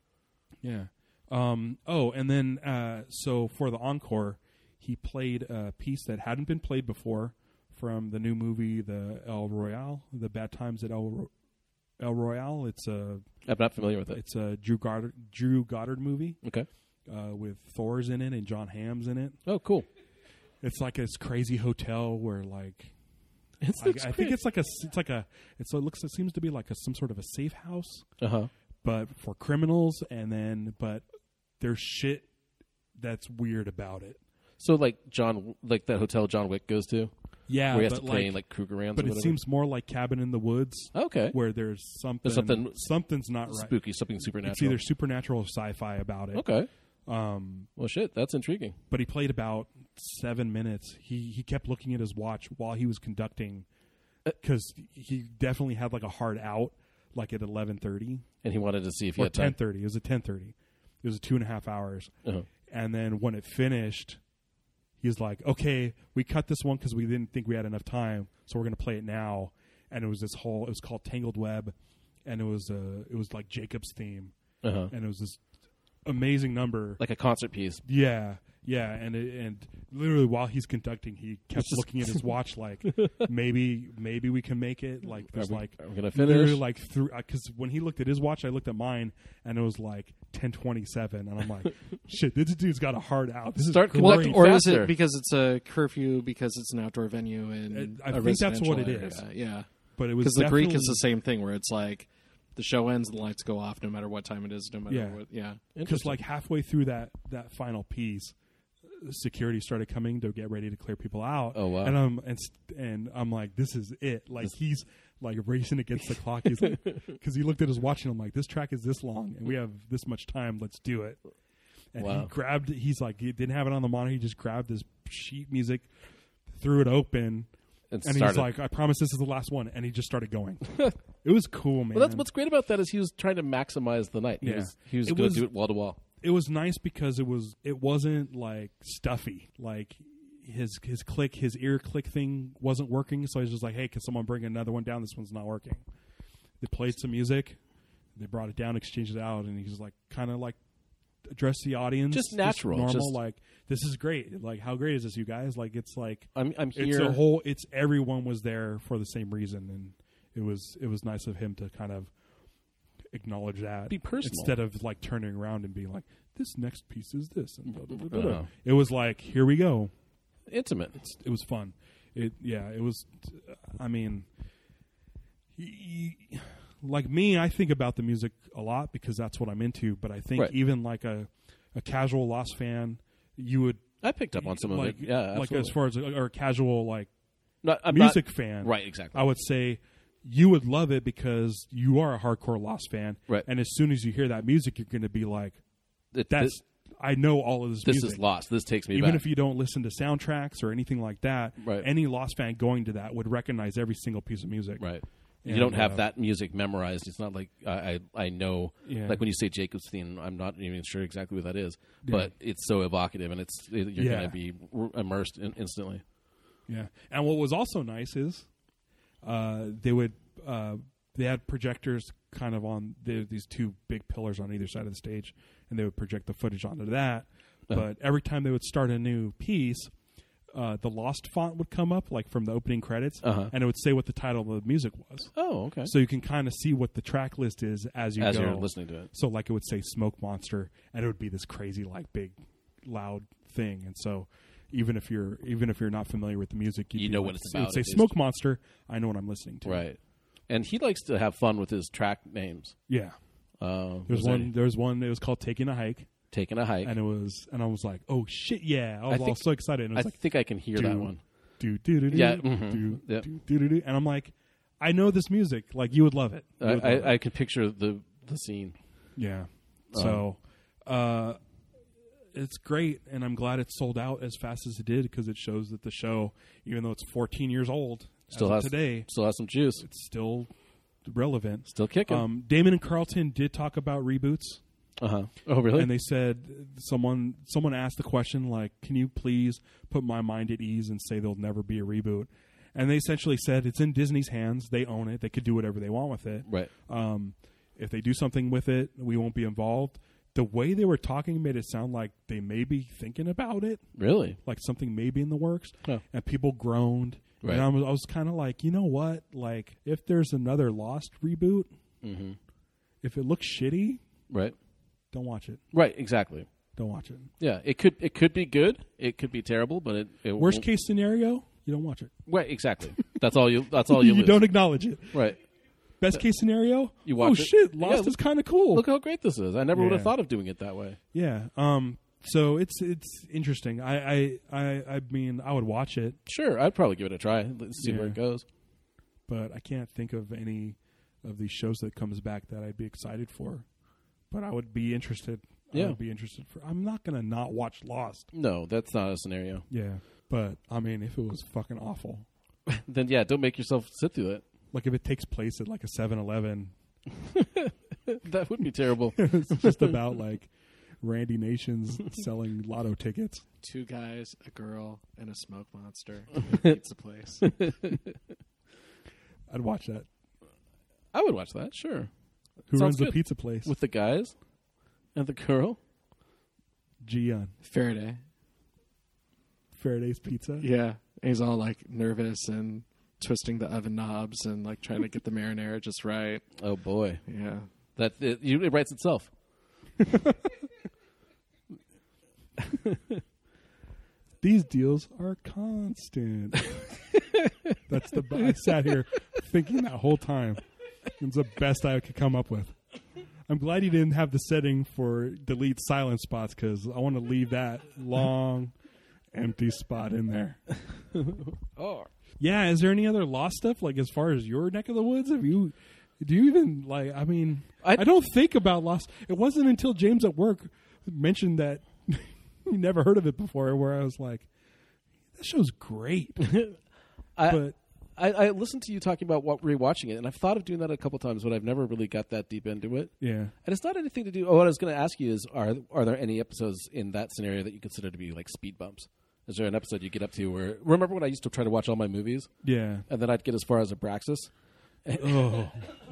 Yeah. Um, oh, and then uh, so for the encore, he played a piece that hadn't been played before from the new movie, the El Royale, The Bad Times at El, Ro- El Royale. It's a I'm not familiar with it. it's a Drew Goddard Drew Goddard movie Okay. uh, with Thor's in it and John Hamm's in it. Oh, cool. It's like this crazy hotel where like It's, I, I think it's like a it's like a it's it looks it seems to be like a some sort of a safe house, Uh huh. but for criminals, and then but there's shit that's weird about it. So like John, like that hotel John Wick goes to, Yeah, where he has but to play like, like Kruger rounds. but or it whatever. seems more like Cabin in the Woods, okay. where there's something There's something something's not right. Spooky, something supernatural. It's either supernatural or sci-fi about it. okay. Um, Well, shit, that's intriguing. but he played about seven minutes. He he kept looking at his watch while he was conducting, because he definitely had like a hard out, like at eleven thirty And he wanted to see if he or had time. ten thirty. It was at ten thirty. It was two and a half hours, Uh-huh. and then when it finished, he's like, "Okay, we cut this one because we didn't think we had enough time, so we're going to play it now." And it was this whole. It was called Tangled Web, and it was uh, it was like Jacob's theme, Uh-huh. and it was this amazing number. Like a concert piece. Yeah, yeah, and it, and literally while he's conducting, he kept just- looking at his watch, like maybe maybe we can make it. Like there's Are we- like are we gonna literally finish? like through because when he looked at his watch, I looked at mine, and it was like ten twenty seven, and I'm like, shit, this dude's got a hard out. This Start is conducting great. Or is faster. it because it's a curfew because it's an outdoor venue and I a think that's what it residential area? is. Yeah, But it was because the Greek is definitely- the same thing where it's like the show ends, the lights go off no matter what time it is, no matter Yeah. what. Yeah, because Interesting. like halfway through that that final piece, security started coming to get ready to clear people out. Oh, wow. And I'm and st- and I'm like, this is it. Like he's like racing against the clock. He's like, because he looked at his watch and I'm like, this track is this long and we have this much time. Let's do it. And Wow. he grabbed. He's like, he didn't have it on the monitor. He just grabbed his sheet music, threw it open. And, And started. he's like, I promise this is the last one. And he just started going. It was cool, man. well, that's what's great about that is he was trying to maximize the night. He Yeah. was, he was It going was- to do it wall to wall. It was nice because it was it wasn't like stuffy. Like his his click, his ear click thing wasn't working. So I was just like, hey, can someone bring another one down? This one's not working. They played some music. They brought it down, exchanged it out, and he's like, kind of like address the audience, Just natural, normal. just- like this is great. Like how great is this, you guys? Like it's like I'm, I'm here. it's a whole. It's everyone was there for the same reason, and it was it was nice of him to kind of acknowledge that, Be personal. instead of like turning around and being like, "This next piece is this." And blah, blah, blah, blah, blah. Uh-huh. It was like, "Here we go." Intimate. It's, it was fun. It yeah. It was. I mean, he, he- like me, I think about the music a lot because that's what I'm into. But I think Right. even like a a casual Lost fan, you would I picked up on some like of it. Yeah, like absolutely. as far as a, or a casual like Not, I'm music not, fan, Right, exactly. I would say you would love it because you are a hardcore Lost fan, Right. And as soon as you hear that music, you're going to be like, It- "That's this, I know all of this, this music." is lost. This takes me Even back. if you don't listen to soundtracks or anything like that, Right. any Lost fan going to that would recognize every single piece of music. Right. And, You don't have uh, that music memorized. It's not like I I, I know. Yeah. Like when you say Jacob's theme, I'm not even sure exactly what that is, but it's so evocative, and it's it, you're Yeah. going to be r- immersed in, instantly. Yeah, and what was also nice is uh, they would uh, they had projectors kind of on the, these two big pillars on either side of the stage, and they would project the footage onto that. Uh-huh. But every time they would start a new piece, uh, the Lost font would come up, like from the opening credits, Uh-huh. and it would say what the title of the music was. Oh, okay. So you can kind of see what the track list is as you As go. you're listening to it. So like it would say Smoke Monster, and it would be this crazy like big loud thing. And so even if you're even if you're not familiar with the music, you'd You be know like, what it's It would about, say at least. Smoke Monster. I know what I'm listening to. Right. And he likes to have fun with his track names. Yeah. Uh, There's was there one. any- There's one. It was called Taking a Hike. Taking a hike. and it was, and I was like, "Oh shit, yeah!" I was I all think- so excited. And it I was like, think I can hear that one. do do do do Yeah, do mhm. do Yep. do do do do, and I'm like, I know this music. Like you would love it. You I, would love it. I, I can picture the the scene. Yeah. So, uh, it's great, and I'm glad it sold out as fast as it did because it shows that the show, even though it's fourteen years old, Still as has of today, Still has some juice. it's still relevant. Still kicking. Um, Damon and Carlton did talk about reboots, uh huh. Oh, really? and they said someone someone asked the question like, "Can you please put my mind at ease and say there'll never be a reboot?" And they essentially said it's in Disney's hands. They own it. They could do whatever they want with it. right. Um, if they do something with it, we won't be involved. The way they were talking made it sound like they may be thinking about it, Really? like something may be in the works. Huh. And people groaned. Right. And I was, I was kind of like, you know what? Like, if there's another Lost reboot, Mm-hmm. if it looks shitty, Right. don't watch it. Right. Exactly. Don't watch it. Yeah. It could. It could be good. It could be terrible. But it. it Worst won't- case scenario, you don't watch it. Right. Exactly. That's all you. That's all you. you lose. don't acknowledge it. Right. Best case scenario, You oh watch it. shit, Yeah, Lost look- is kind of cool. Look how great this is. I never would have Yeah. thought of doing it that way. Yeah. Um. So it's it's interesting. I I I, I mean, I would watch it. Sure. I'd probably give it a try. Let's see where Yeah. it goes. But I can't think of any of these shows that comes back that I'd be excited for. But I would be interested. I Yeah. would be interested for. I'm not gonna not watch Lost. No, that's not a scenario. Yeah, but I mean, if it was fucking awful, Then yeah, don't make yourself sit through it. like if it takes place at like a seven eleven, That would be terrible. it's just about like Randy Nations selling lotto tickets. Two guys, a girl, and a smoke monster in a pizza place. I'd watch that. I would watch that. Sure. Who Sounds runs the good. pizza place? With the guys and the girl. Gian. Faraday. Faraday's Pizza. Yeah. And he's all like nervous and twisting the oven knobs and like trying to get the marinara just right. Oh boy, Yeah. that it, you, it writes itself. These deals are constant. That's the. I sat here thinking that whole time. It's the best I could come up with. I'm glad you didn't have the setting for delete silent spots because I want to leave that long, empty spot in there. Oh, Yeah, is there any other Lost stuff like as far as your neck of the woods? Have you? Do you even like? I mean, I, I- I don't think about Lost. It wasn't until James at work mentioned that he never heard of it before, where I was like, "That show's great." I, But I I listened to you talking about what, rewatching it, and I've thought of doing that a couple times, but I've never really got that deep into it. yeah, And it's not anything to do. Oh, what I was going to ask you is, are are there any episodes in that scenario that you consider to be like speed bumps? Is there an episode you get up to where? Remember when I used to try to watch all my movies, yeah. and then I'd get as far as Abraxas? Oh,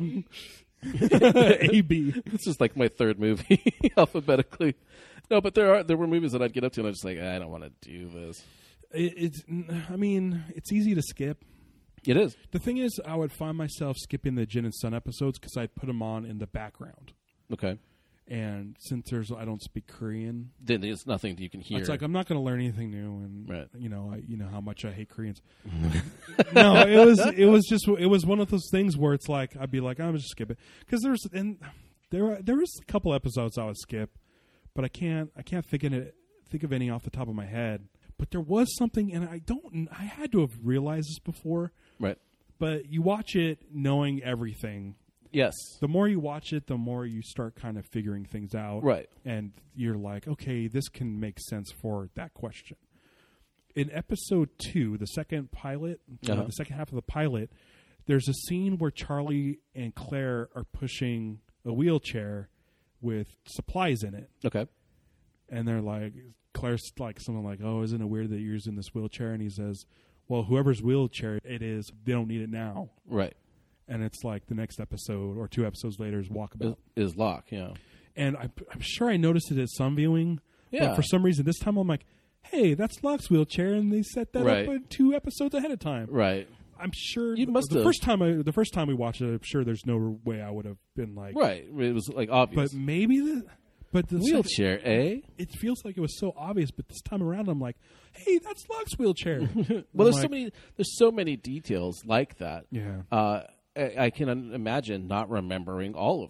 A B. It's just like my third movie alphabetically. No, but there are there were movies that I'd get up to, and I was just like, I don't want to do this. It, it's. I mean, it's easy to skip. It is. The thing is, I would find myself skipping the Jin and Sun episodes because I'd put them on in the background. Okay. And since there's, I don't speak Korean, Then there's nothing you can hear. it's like I'm not going to learn anything new, and Right. you know, I, you know how much I hate Koreans. No, it was it was just it was one of those things where it's like I'd be like, I'm just skip it because there's and there there was a couple episodes I would skip, but I can't I can't think of it think of any off the top of my head. But there was something, and I don't I had to have realized this before. right. But you watch it knowing everything. Yes. The more you watch it, the more you start kind of figuring things out. Right. And you're like, okay, this can make sense for that question. In episode two, the second pilot, uh, Uh-huh. the second half of the pilot, there's a scene where Charlie and Claire are pushing a wheelchair with supplies in it. Okay. And they're like, Claire's like something like, oh, isn't it weird that you're using this wheelchair? And he says, well, whoever's wheelchair it is, they don't need it now. Right. And it's like the next episode or two episodes later is Walkabout. Is, is Locke, yeah. And I, I'm sure I noticed it at some viewing. Yeah. But for some reason, this time I'm like, hey, that's Locke's wheelchair. And they set that Right. up in two episodes ahead of time. Right. I'm sure You must the have. first time I the first time we watched it, I'm sure there's no way I would have been like, Right. It was like obvious. But maybe the but the second- Wheelchair, eh? it feels like it was so obvious, but this time around I'm like, hey, that's Locke's wheelchair. Well, I'm there's like, so many there's so many details like that. Yeah. Uh, I, I can un- imagine not remembering all of them.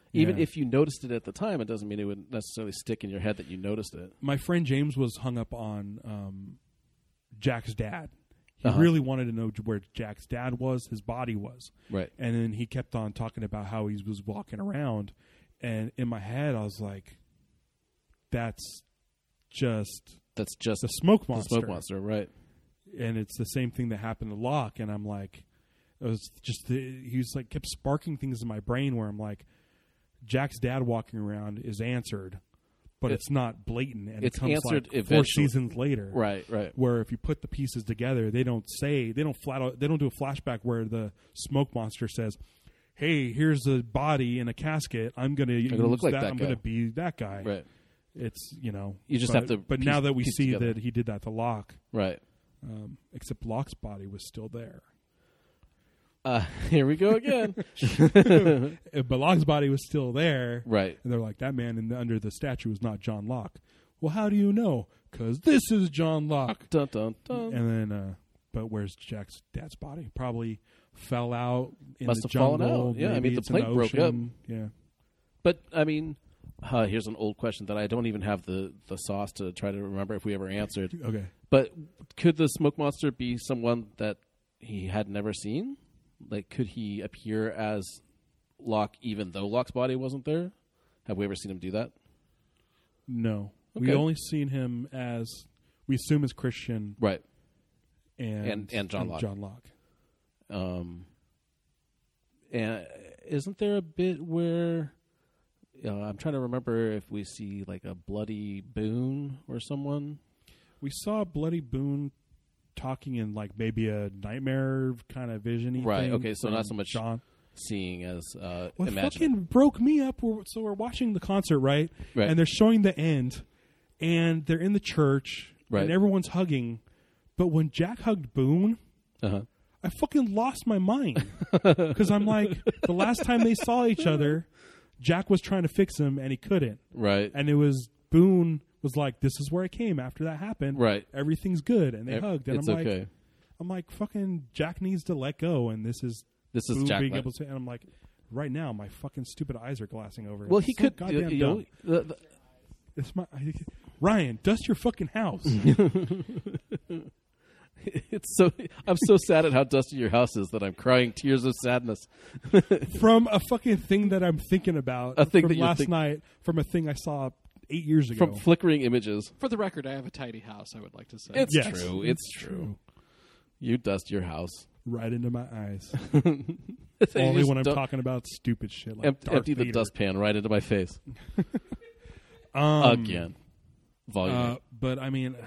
Even Yeah. if you noticed it at the time, it doesn't mean it would necessarily stick in your head that you noticed it. My friend James was hung up on um, Jack's dad. He Uh-huh. really wanted to know where Jack's dad was, his body was. Right. And then he kept on talking about how he was walking around. And in my head, I was like, that's just That's just the smoke the monster. smoke monster, right? And it's the same thing that happened to Locke. And I'm like, it was just, the, he was like, kept sparking things in my brain where I'm like, Jack's dad walking around is answered, but It- it's not blatant. And it's it comes answered like four eventually. seasons later. Right, right. Where if you put the pieces together, they don't say, they don't flat out, they don't do a flashback where the smoke monster says, hey, here's a body in a casket. I'm going to gonna look like that I'm guy." going to be that guy. Right. It's, you know. You just but, have to But piece- now that we piece see together. that he did that to Locke, Right. um, except Locke's body was still there. Uh, here we go again. But Locke's body was still there. Right. And they're like, that man in the, under the statue is not John Locke. Well, how do you know? Because this is John Locke. Dun, dun, dun. And then, uh, but where's Jack's dad's body? Probably fell out in Must the have fallen jungle. out. Yeah, I Maybe mean, the it's in the plate broke up. ocean. Yeah. But, I mean, uh, here's an old question that I don't even have the, the sauce to try to remember if we ever answered. Okay. But could the smoke monster be someone that he had never seen? Like, could he appear as Locke even though Locke's body wasn't there? Have we ever seen him do that? No. Okay. We only seen him as, we assume as Christian Right. and, And- and John Locke. John Locke. Um, and isn't there a bit where uh, I'm trying to remember if we see like a bloody Boone or someone? We saw Bloody Boone talking in like maybe a nightmare kind of vision-y Right, thing okay, so not from so much John. Seeing as uh, What imagining. fucking broke me up? We're, so we're watching the concert, right? Right. And they're showing the end, and they're in the church, Right. and everyone's hugging. But when Jack hugged Boone, Uh-huh. I fucking lost my mind because I'm like, the last time they saw each other, Jack was trying to fix him, and he couldn't. Right. And it was Boone was like, "This is where I came after that happened. Right. Everything's good," and they Ev- hugged. And it's I'm like, okay. I'm like, fucking Jack needs to let go, and this is This is Boone Jack being Black. able to. And I'm like, right now, my fucking stupid eyes are glassing over. Well, It's he so could. goddamn you know, dumb. the- the- It's my I, Ryan. Dust your fucking house. it's so. I'm so sad at how dusty your house is that I'm crying tears of sadness. From a fucking thing that I'm thinking about. A thing from that you're last think- night. From a thing I saw eight years ago. From flickering images. For the record, I have a tidy house. I would like to say It's Yes, true. It's true. You dust your house. Right into my eyes. And you Only just when I'm dump- talking about stupid shit like Empt- Darth empty the Vader. dustpan right into my face Um, again. Volume. Uh, eight. but I mean,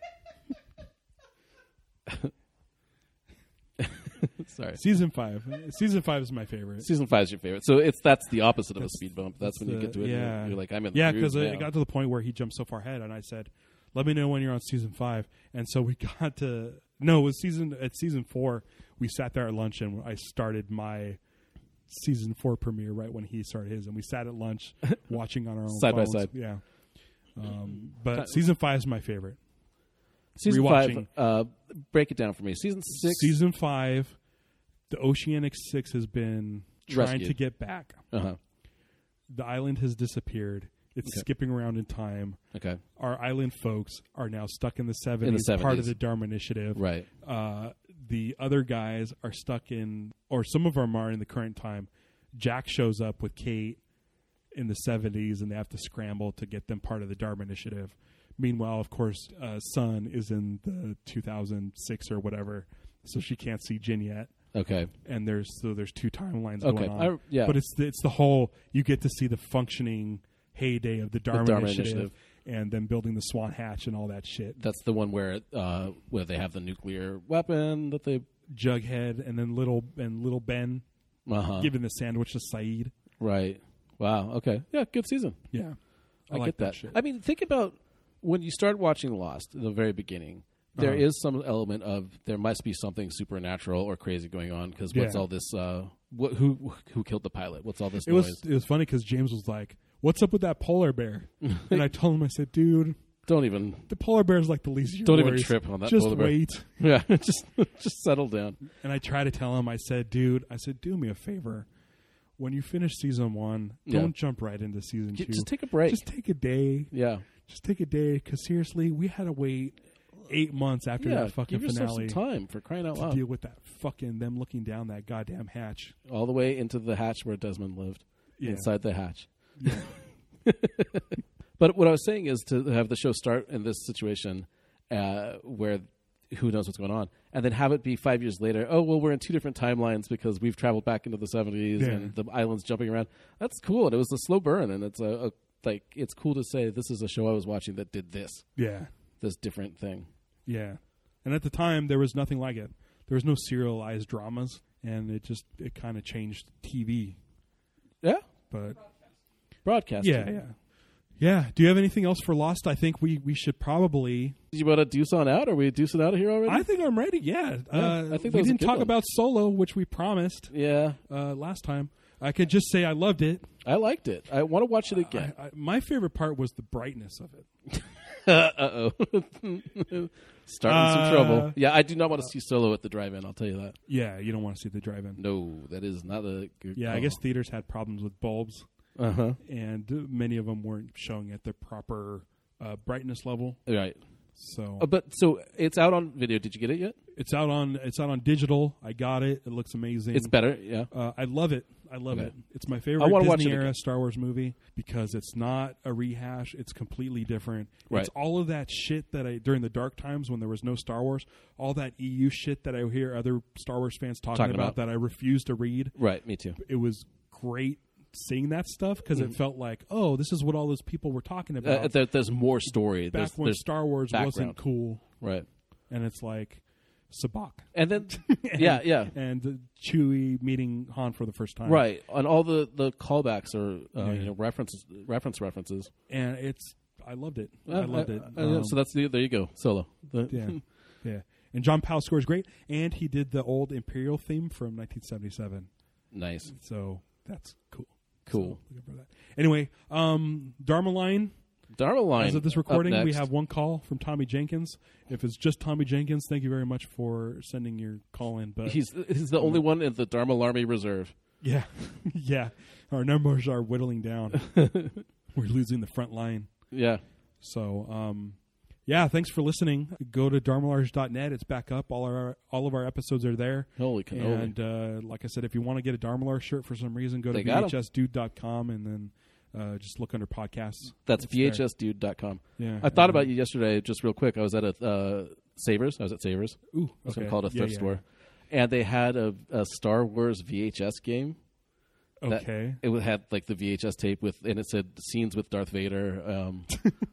Sorry. season five. Season five is my favorite. Season five is your favorite, so it's that's the opposite of a That's- speed bump. That's, when the- you get to it. and yeah. You're, you're like, I'm in. Yeah, the because groove it now. got to the point where he jumped so far ahead, and I said, "Let me know when you're on season five." And so we got to no, it was season at season four. We sat there at lunch, and I started my season four premiere right when he started his, and we sat at lunch watching on our own Side by phones. side. Yeah. Um, but Got- season five is my favorite. Season rewatching. five. Uh, break it down for me. Season six. Season five, the Oceanic Six has been trying Rescued. to get back. Uh-huh. The island has disappeared. It's Okay. skipping around in time. Okay. Our island folks are now stuck in the seventies, part of seventies. the Dharma Initiative. Right. Uh, the other guys are stuck in, or some of them are in the current time. Jack shows up with Kate in the seventies, and they have to scramble to get them part of the Dharma Initiative. Meanwhile, of course, uh, Sun is in the two thousand six or whatever, so she can't see Jin yet. Okay. And there's so there's two timelines Okay. going on. I- yeah. But it's the, it's the whole, you get to see the functioning heyday of the Dharma, Dharma Initiative, Initiative. and then building the Swan Hatch and all that shit. That's the one where uh, where they have the nuclear weapon that they. Jughead and then little and little Ben Uh-huh. giving the sandwich to Saeed. Right. Wow. Okay. Yeah. Good season. Yeah, I, like get that. shit. I mean, think about when you start watching Lost in the very beginning. There is Uh-huh. some element of there must be something supernatural or crazy going on because what's Yeah. all this? Uh, wh- who who killed the pilot? What's all this it noise? was it was funny because James was like, "What's up with that polar bear?" And I told him, I said, "Dude, Don't even the polar bear is like the least of your Don't even worries. trip on that Just polar bear." wait." yeah. Just just settle down. And I tried to tell him, I said, "Dude, I said, do me a favor. when you finish season one, Yeah. don't jump right into season J- two. just take a break. Just take a day. Yeah. Just take a day. Because seriously, we had to wait eight months after Yeah. that fucking Give yourself finale some time for crying out to loud. deal with that fucking them looking down that goddamn hatch. All the way into the hatch where Desmond lived. Yeah. Inside the hatch. Yeah. But what I was saying is to have the show start in this situation uh, where who knows what's going on, and then have it be five years later. Oh, well, we're in two different timelines because we've traveled back into the seventies Yeah. and the island's jumping around. That's cool. And it was a slow burn, and it's a, a like it's cool to say this is a show I was watching that did this, Yeah. this different thing. Yeah. And at the time, there was nothing like it. There was no serialized dramas, and it just it kind of changed T V. Yeah, But broadcasting. yeah, yeah, yeah. Do you have anything else for Lost? I think we we should probably. You want to deuce on out? Are we deucing out of here already? I think I'm ready. Yeah. Yeah, uh, I think that we was a didn't good talk one. about Solo, which we promised yeah, uh, last time. I could just say I loved it. I liked it. I want to watch it again. I, I, my favorite part was the brightness of it. Uh oh. Starting Uh, some trouble. Yeah, I do not want to see Solo at the drive-in. I'll tell you that. Yeah, you don't want to see the drive-in. No, that is not a good. Yeah, I guess theaters had problems with bulbs, Uh huh. and uh, many of them weren't showing at the proper uh, brightness level. Right. So Uh, but so it's out on video. Did you get it yet? it's out on it's out on digital. I got it. It looks amazing. It's better. Yeah. Uh, I love it. I love Okay. it. It's my favorite I wanna watch Disney it era again. Star Wars movie because it's not a rehash. It's completely different. Right. It's all of that shit that I during the dark times when there was no Star Wars, all that E U shit that I hear other Star Wars fans talking, Talking about, about. that I refuse to read. Right. Me too. It was great seeing that stuff because it felt like, oh, this is what all those people were talking about Uh, there, there's more story. back There's, when there's Star Wars wasn't background. cool. Right. And it's like Sabak. And then, yeah, yeah. And uh, Chewie meeting Han for the first time. Right. And all the, the callbacks are uh, Yeah. you know references reference references. And it's I loved it. I Uh, loved uh, it. uh, Um, so that's the, there you go. Solo. The- yeah, yeah. And John Powell scores great, and he did the old Imperial theme from nineteen seventy-seven. Nice. So that's cool. Cool. So, looking for that. Anyway, um, Dharma Line. Dharma Line. As of this up recording, we next. have one call from Tommy Jenkins. If it's just Tommy Jenkins, thank you very much for sending your call in. But He's he's the only one in the Dharma Army Reserve. yeah, yeah, our numbers are whittling down. We're losing the front line. Yeah. So, um, yeah, thanks for listening. Go to dharma large dot net. It's back up. All our all of our episodes are there. Holy cannoli. And uh, like I said, if you want to get a Dharma Large shirt for some reason, go to They got 'em. V H S dude dot com and then uh, just look under podcasts. That's It's there. V H S dude dot com. Yeah, I thought and- about you yesterday, just real quick. I was at a uh, Savers. I was at Savers. Ooh, I was okay. going to call it a Yeah, thrift yeah. store. And they had a, a Star Wars V H S game. that- Okay. It had like the V H S tape with, and it said scenes with Darth Vader. Um,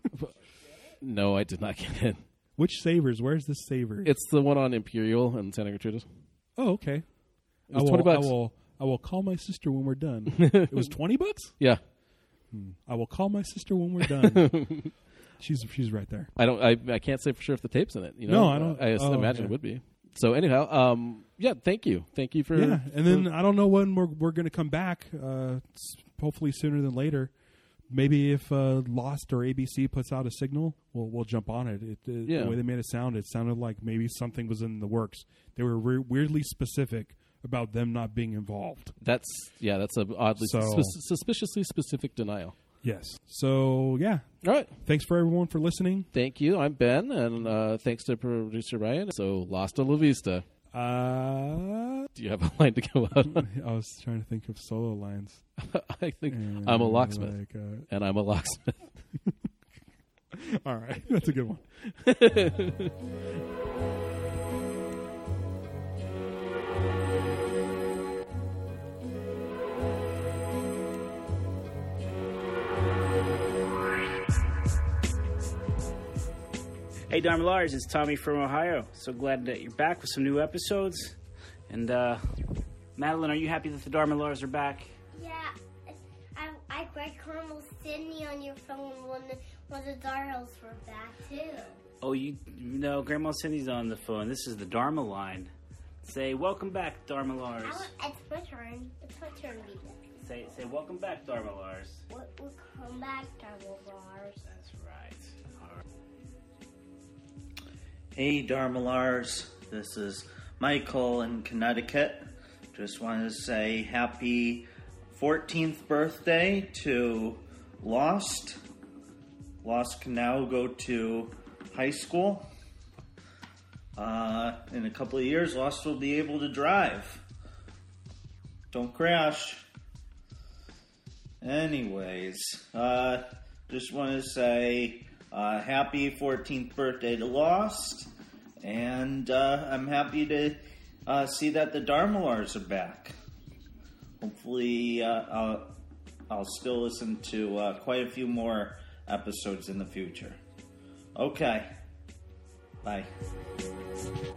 no, I did not get it. Which Savers? Where's this Savers? It's the one on Imperial and Santa Gertrudis. Oh, okay. It was I will, twenty bucks. I will, I will call my sister when we're done. It was twenty bucks? Yeah. I will call my sister when we're done. she's she's right there. I don't. I, I can't say for sure if the tape's in it. You know? No, I don't- I oh, imagine okay. it would be. So anyhow, um, yeah. Thank you. Thank you for. Yeah, and then for- I don't know when we're we're going to come back. Uh, s- hopefully sooner than later. Maybe if uh, Lost or A B C puts out a signal, we'll we'll jump on it. it, it Yeah. The way they made it sound, it sounded like maybe something was in the works. They were re- weirdly specific about them not being involved. that's yeah. That's a oddly So- sus- suspiciously specific denial. Yes. So yeah, All right. thanks for everyone for listening. Thank you. I'm Ben, and uh, thanks to producer Ryan. So, Lost a La Vista. Uh, Do you have a line to go out on? I was trying to think of solo lines. I think And I'm a locksmith, like, uh, and I'm a locksmith. all right, that's a good one. Hey, Dharma Lars, it's Tommy from Ohio. So glad that you're back with some new episodes. And, uh, Madeline, are you happy that the Dharma Lars are back? Yeah, I I read Colonel Sydney on your phone when the, when the Darhills were back too. Oh, you, you know, Grandma Cindy's on the phone. This is the Dharma line. Say, welcome back, Dharma Lars. I want, it's my turn. It's my turn to be back. Say, say, welcome back, Dharma Lars. We'll, we'll come back, Dharma Lars. That's right. All right. Hey Dharmalars, this is Michael in Connecticut. Just wanted to say happy fourteenth birthday to Lost. Lost can now go to high school. Uh, in a couple of years, Lost will be able to drive. Don't crash. Anyways, uh, just want to say uh, happy fourteenth birthday to Lost. And uh, I'm happy to uh, see that the Dharmalars are back. Hopefully, uh, I'll, I'll still listen to uh, quite a few more episodes in the future. Okay. Bye.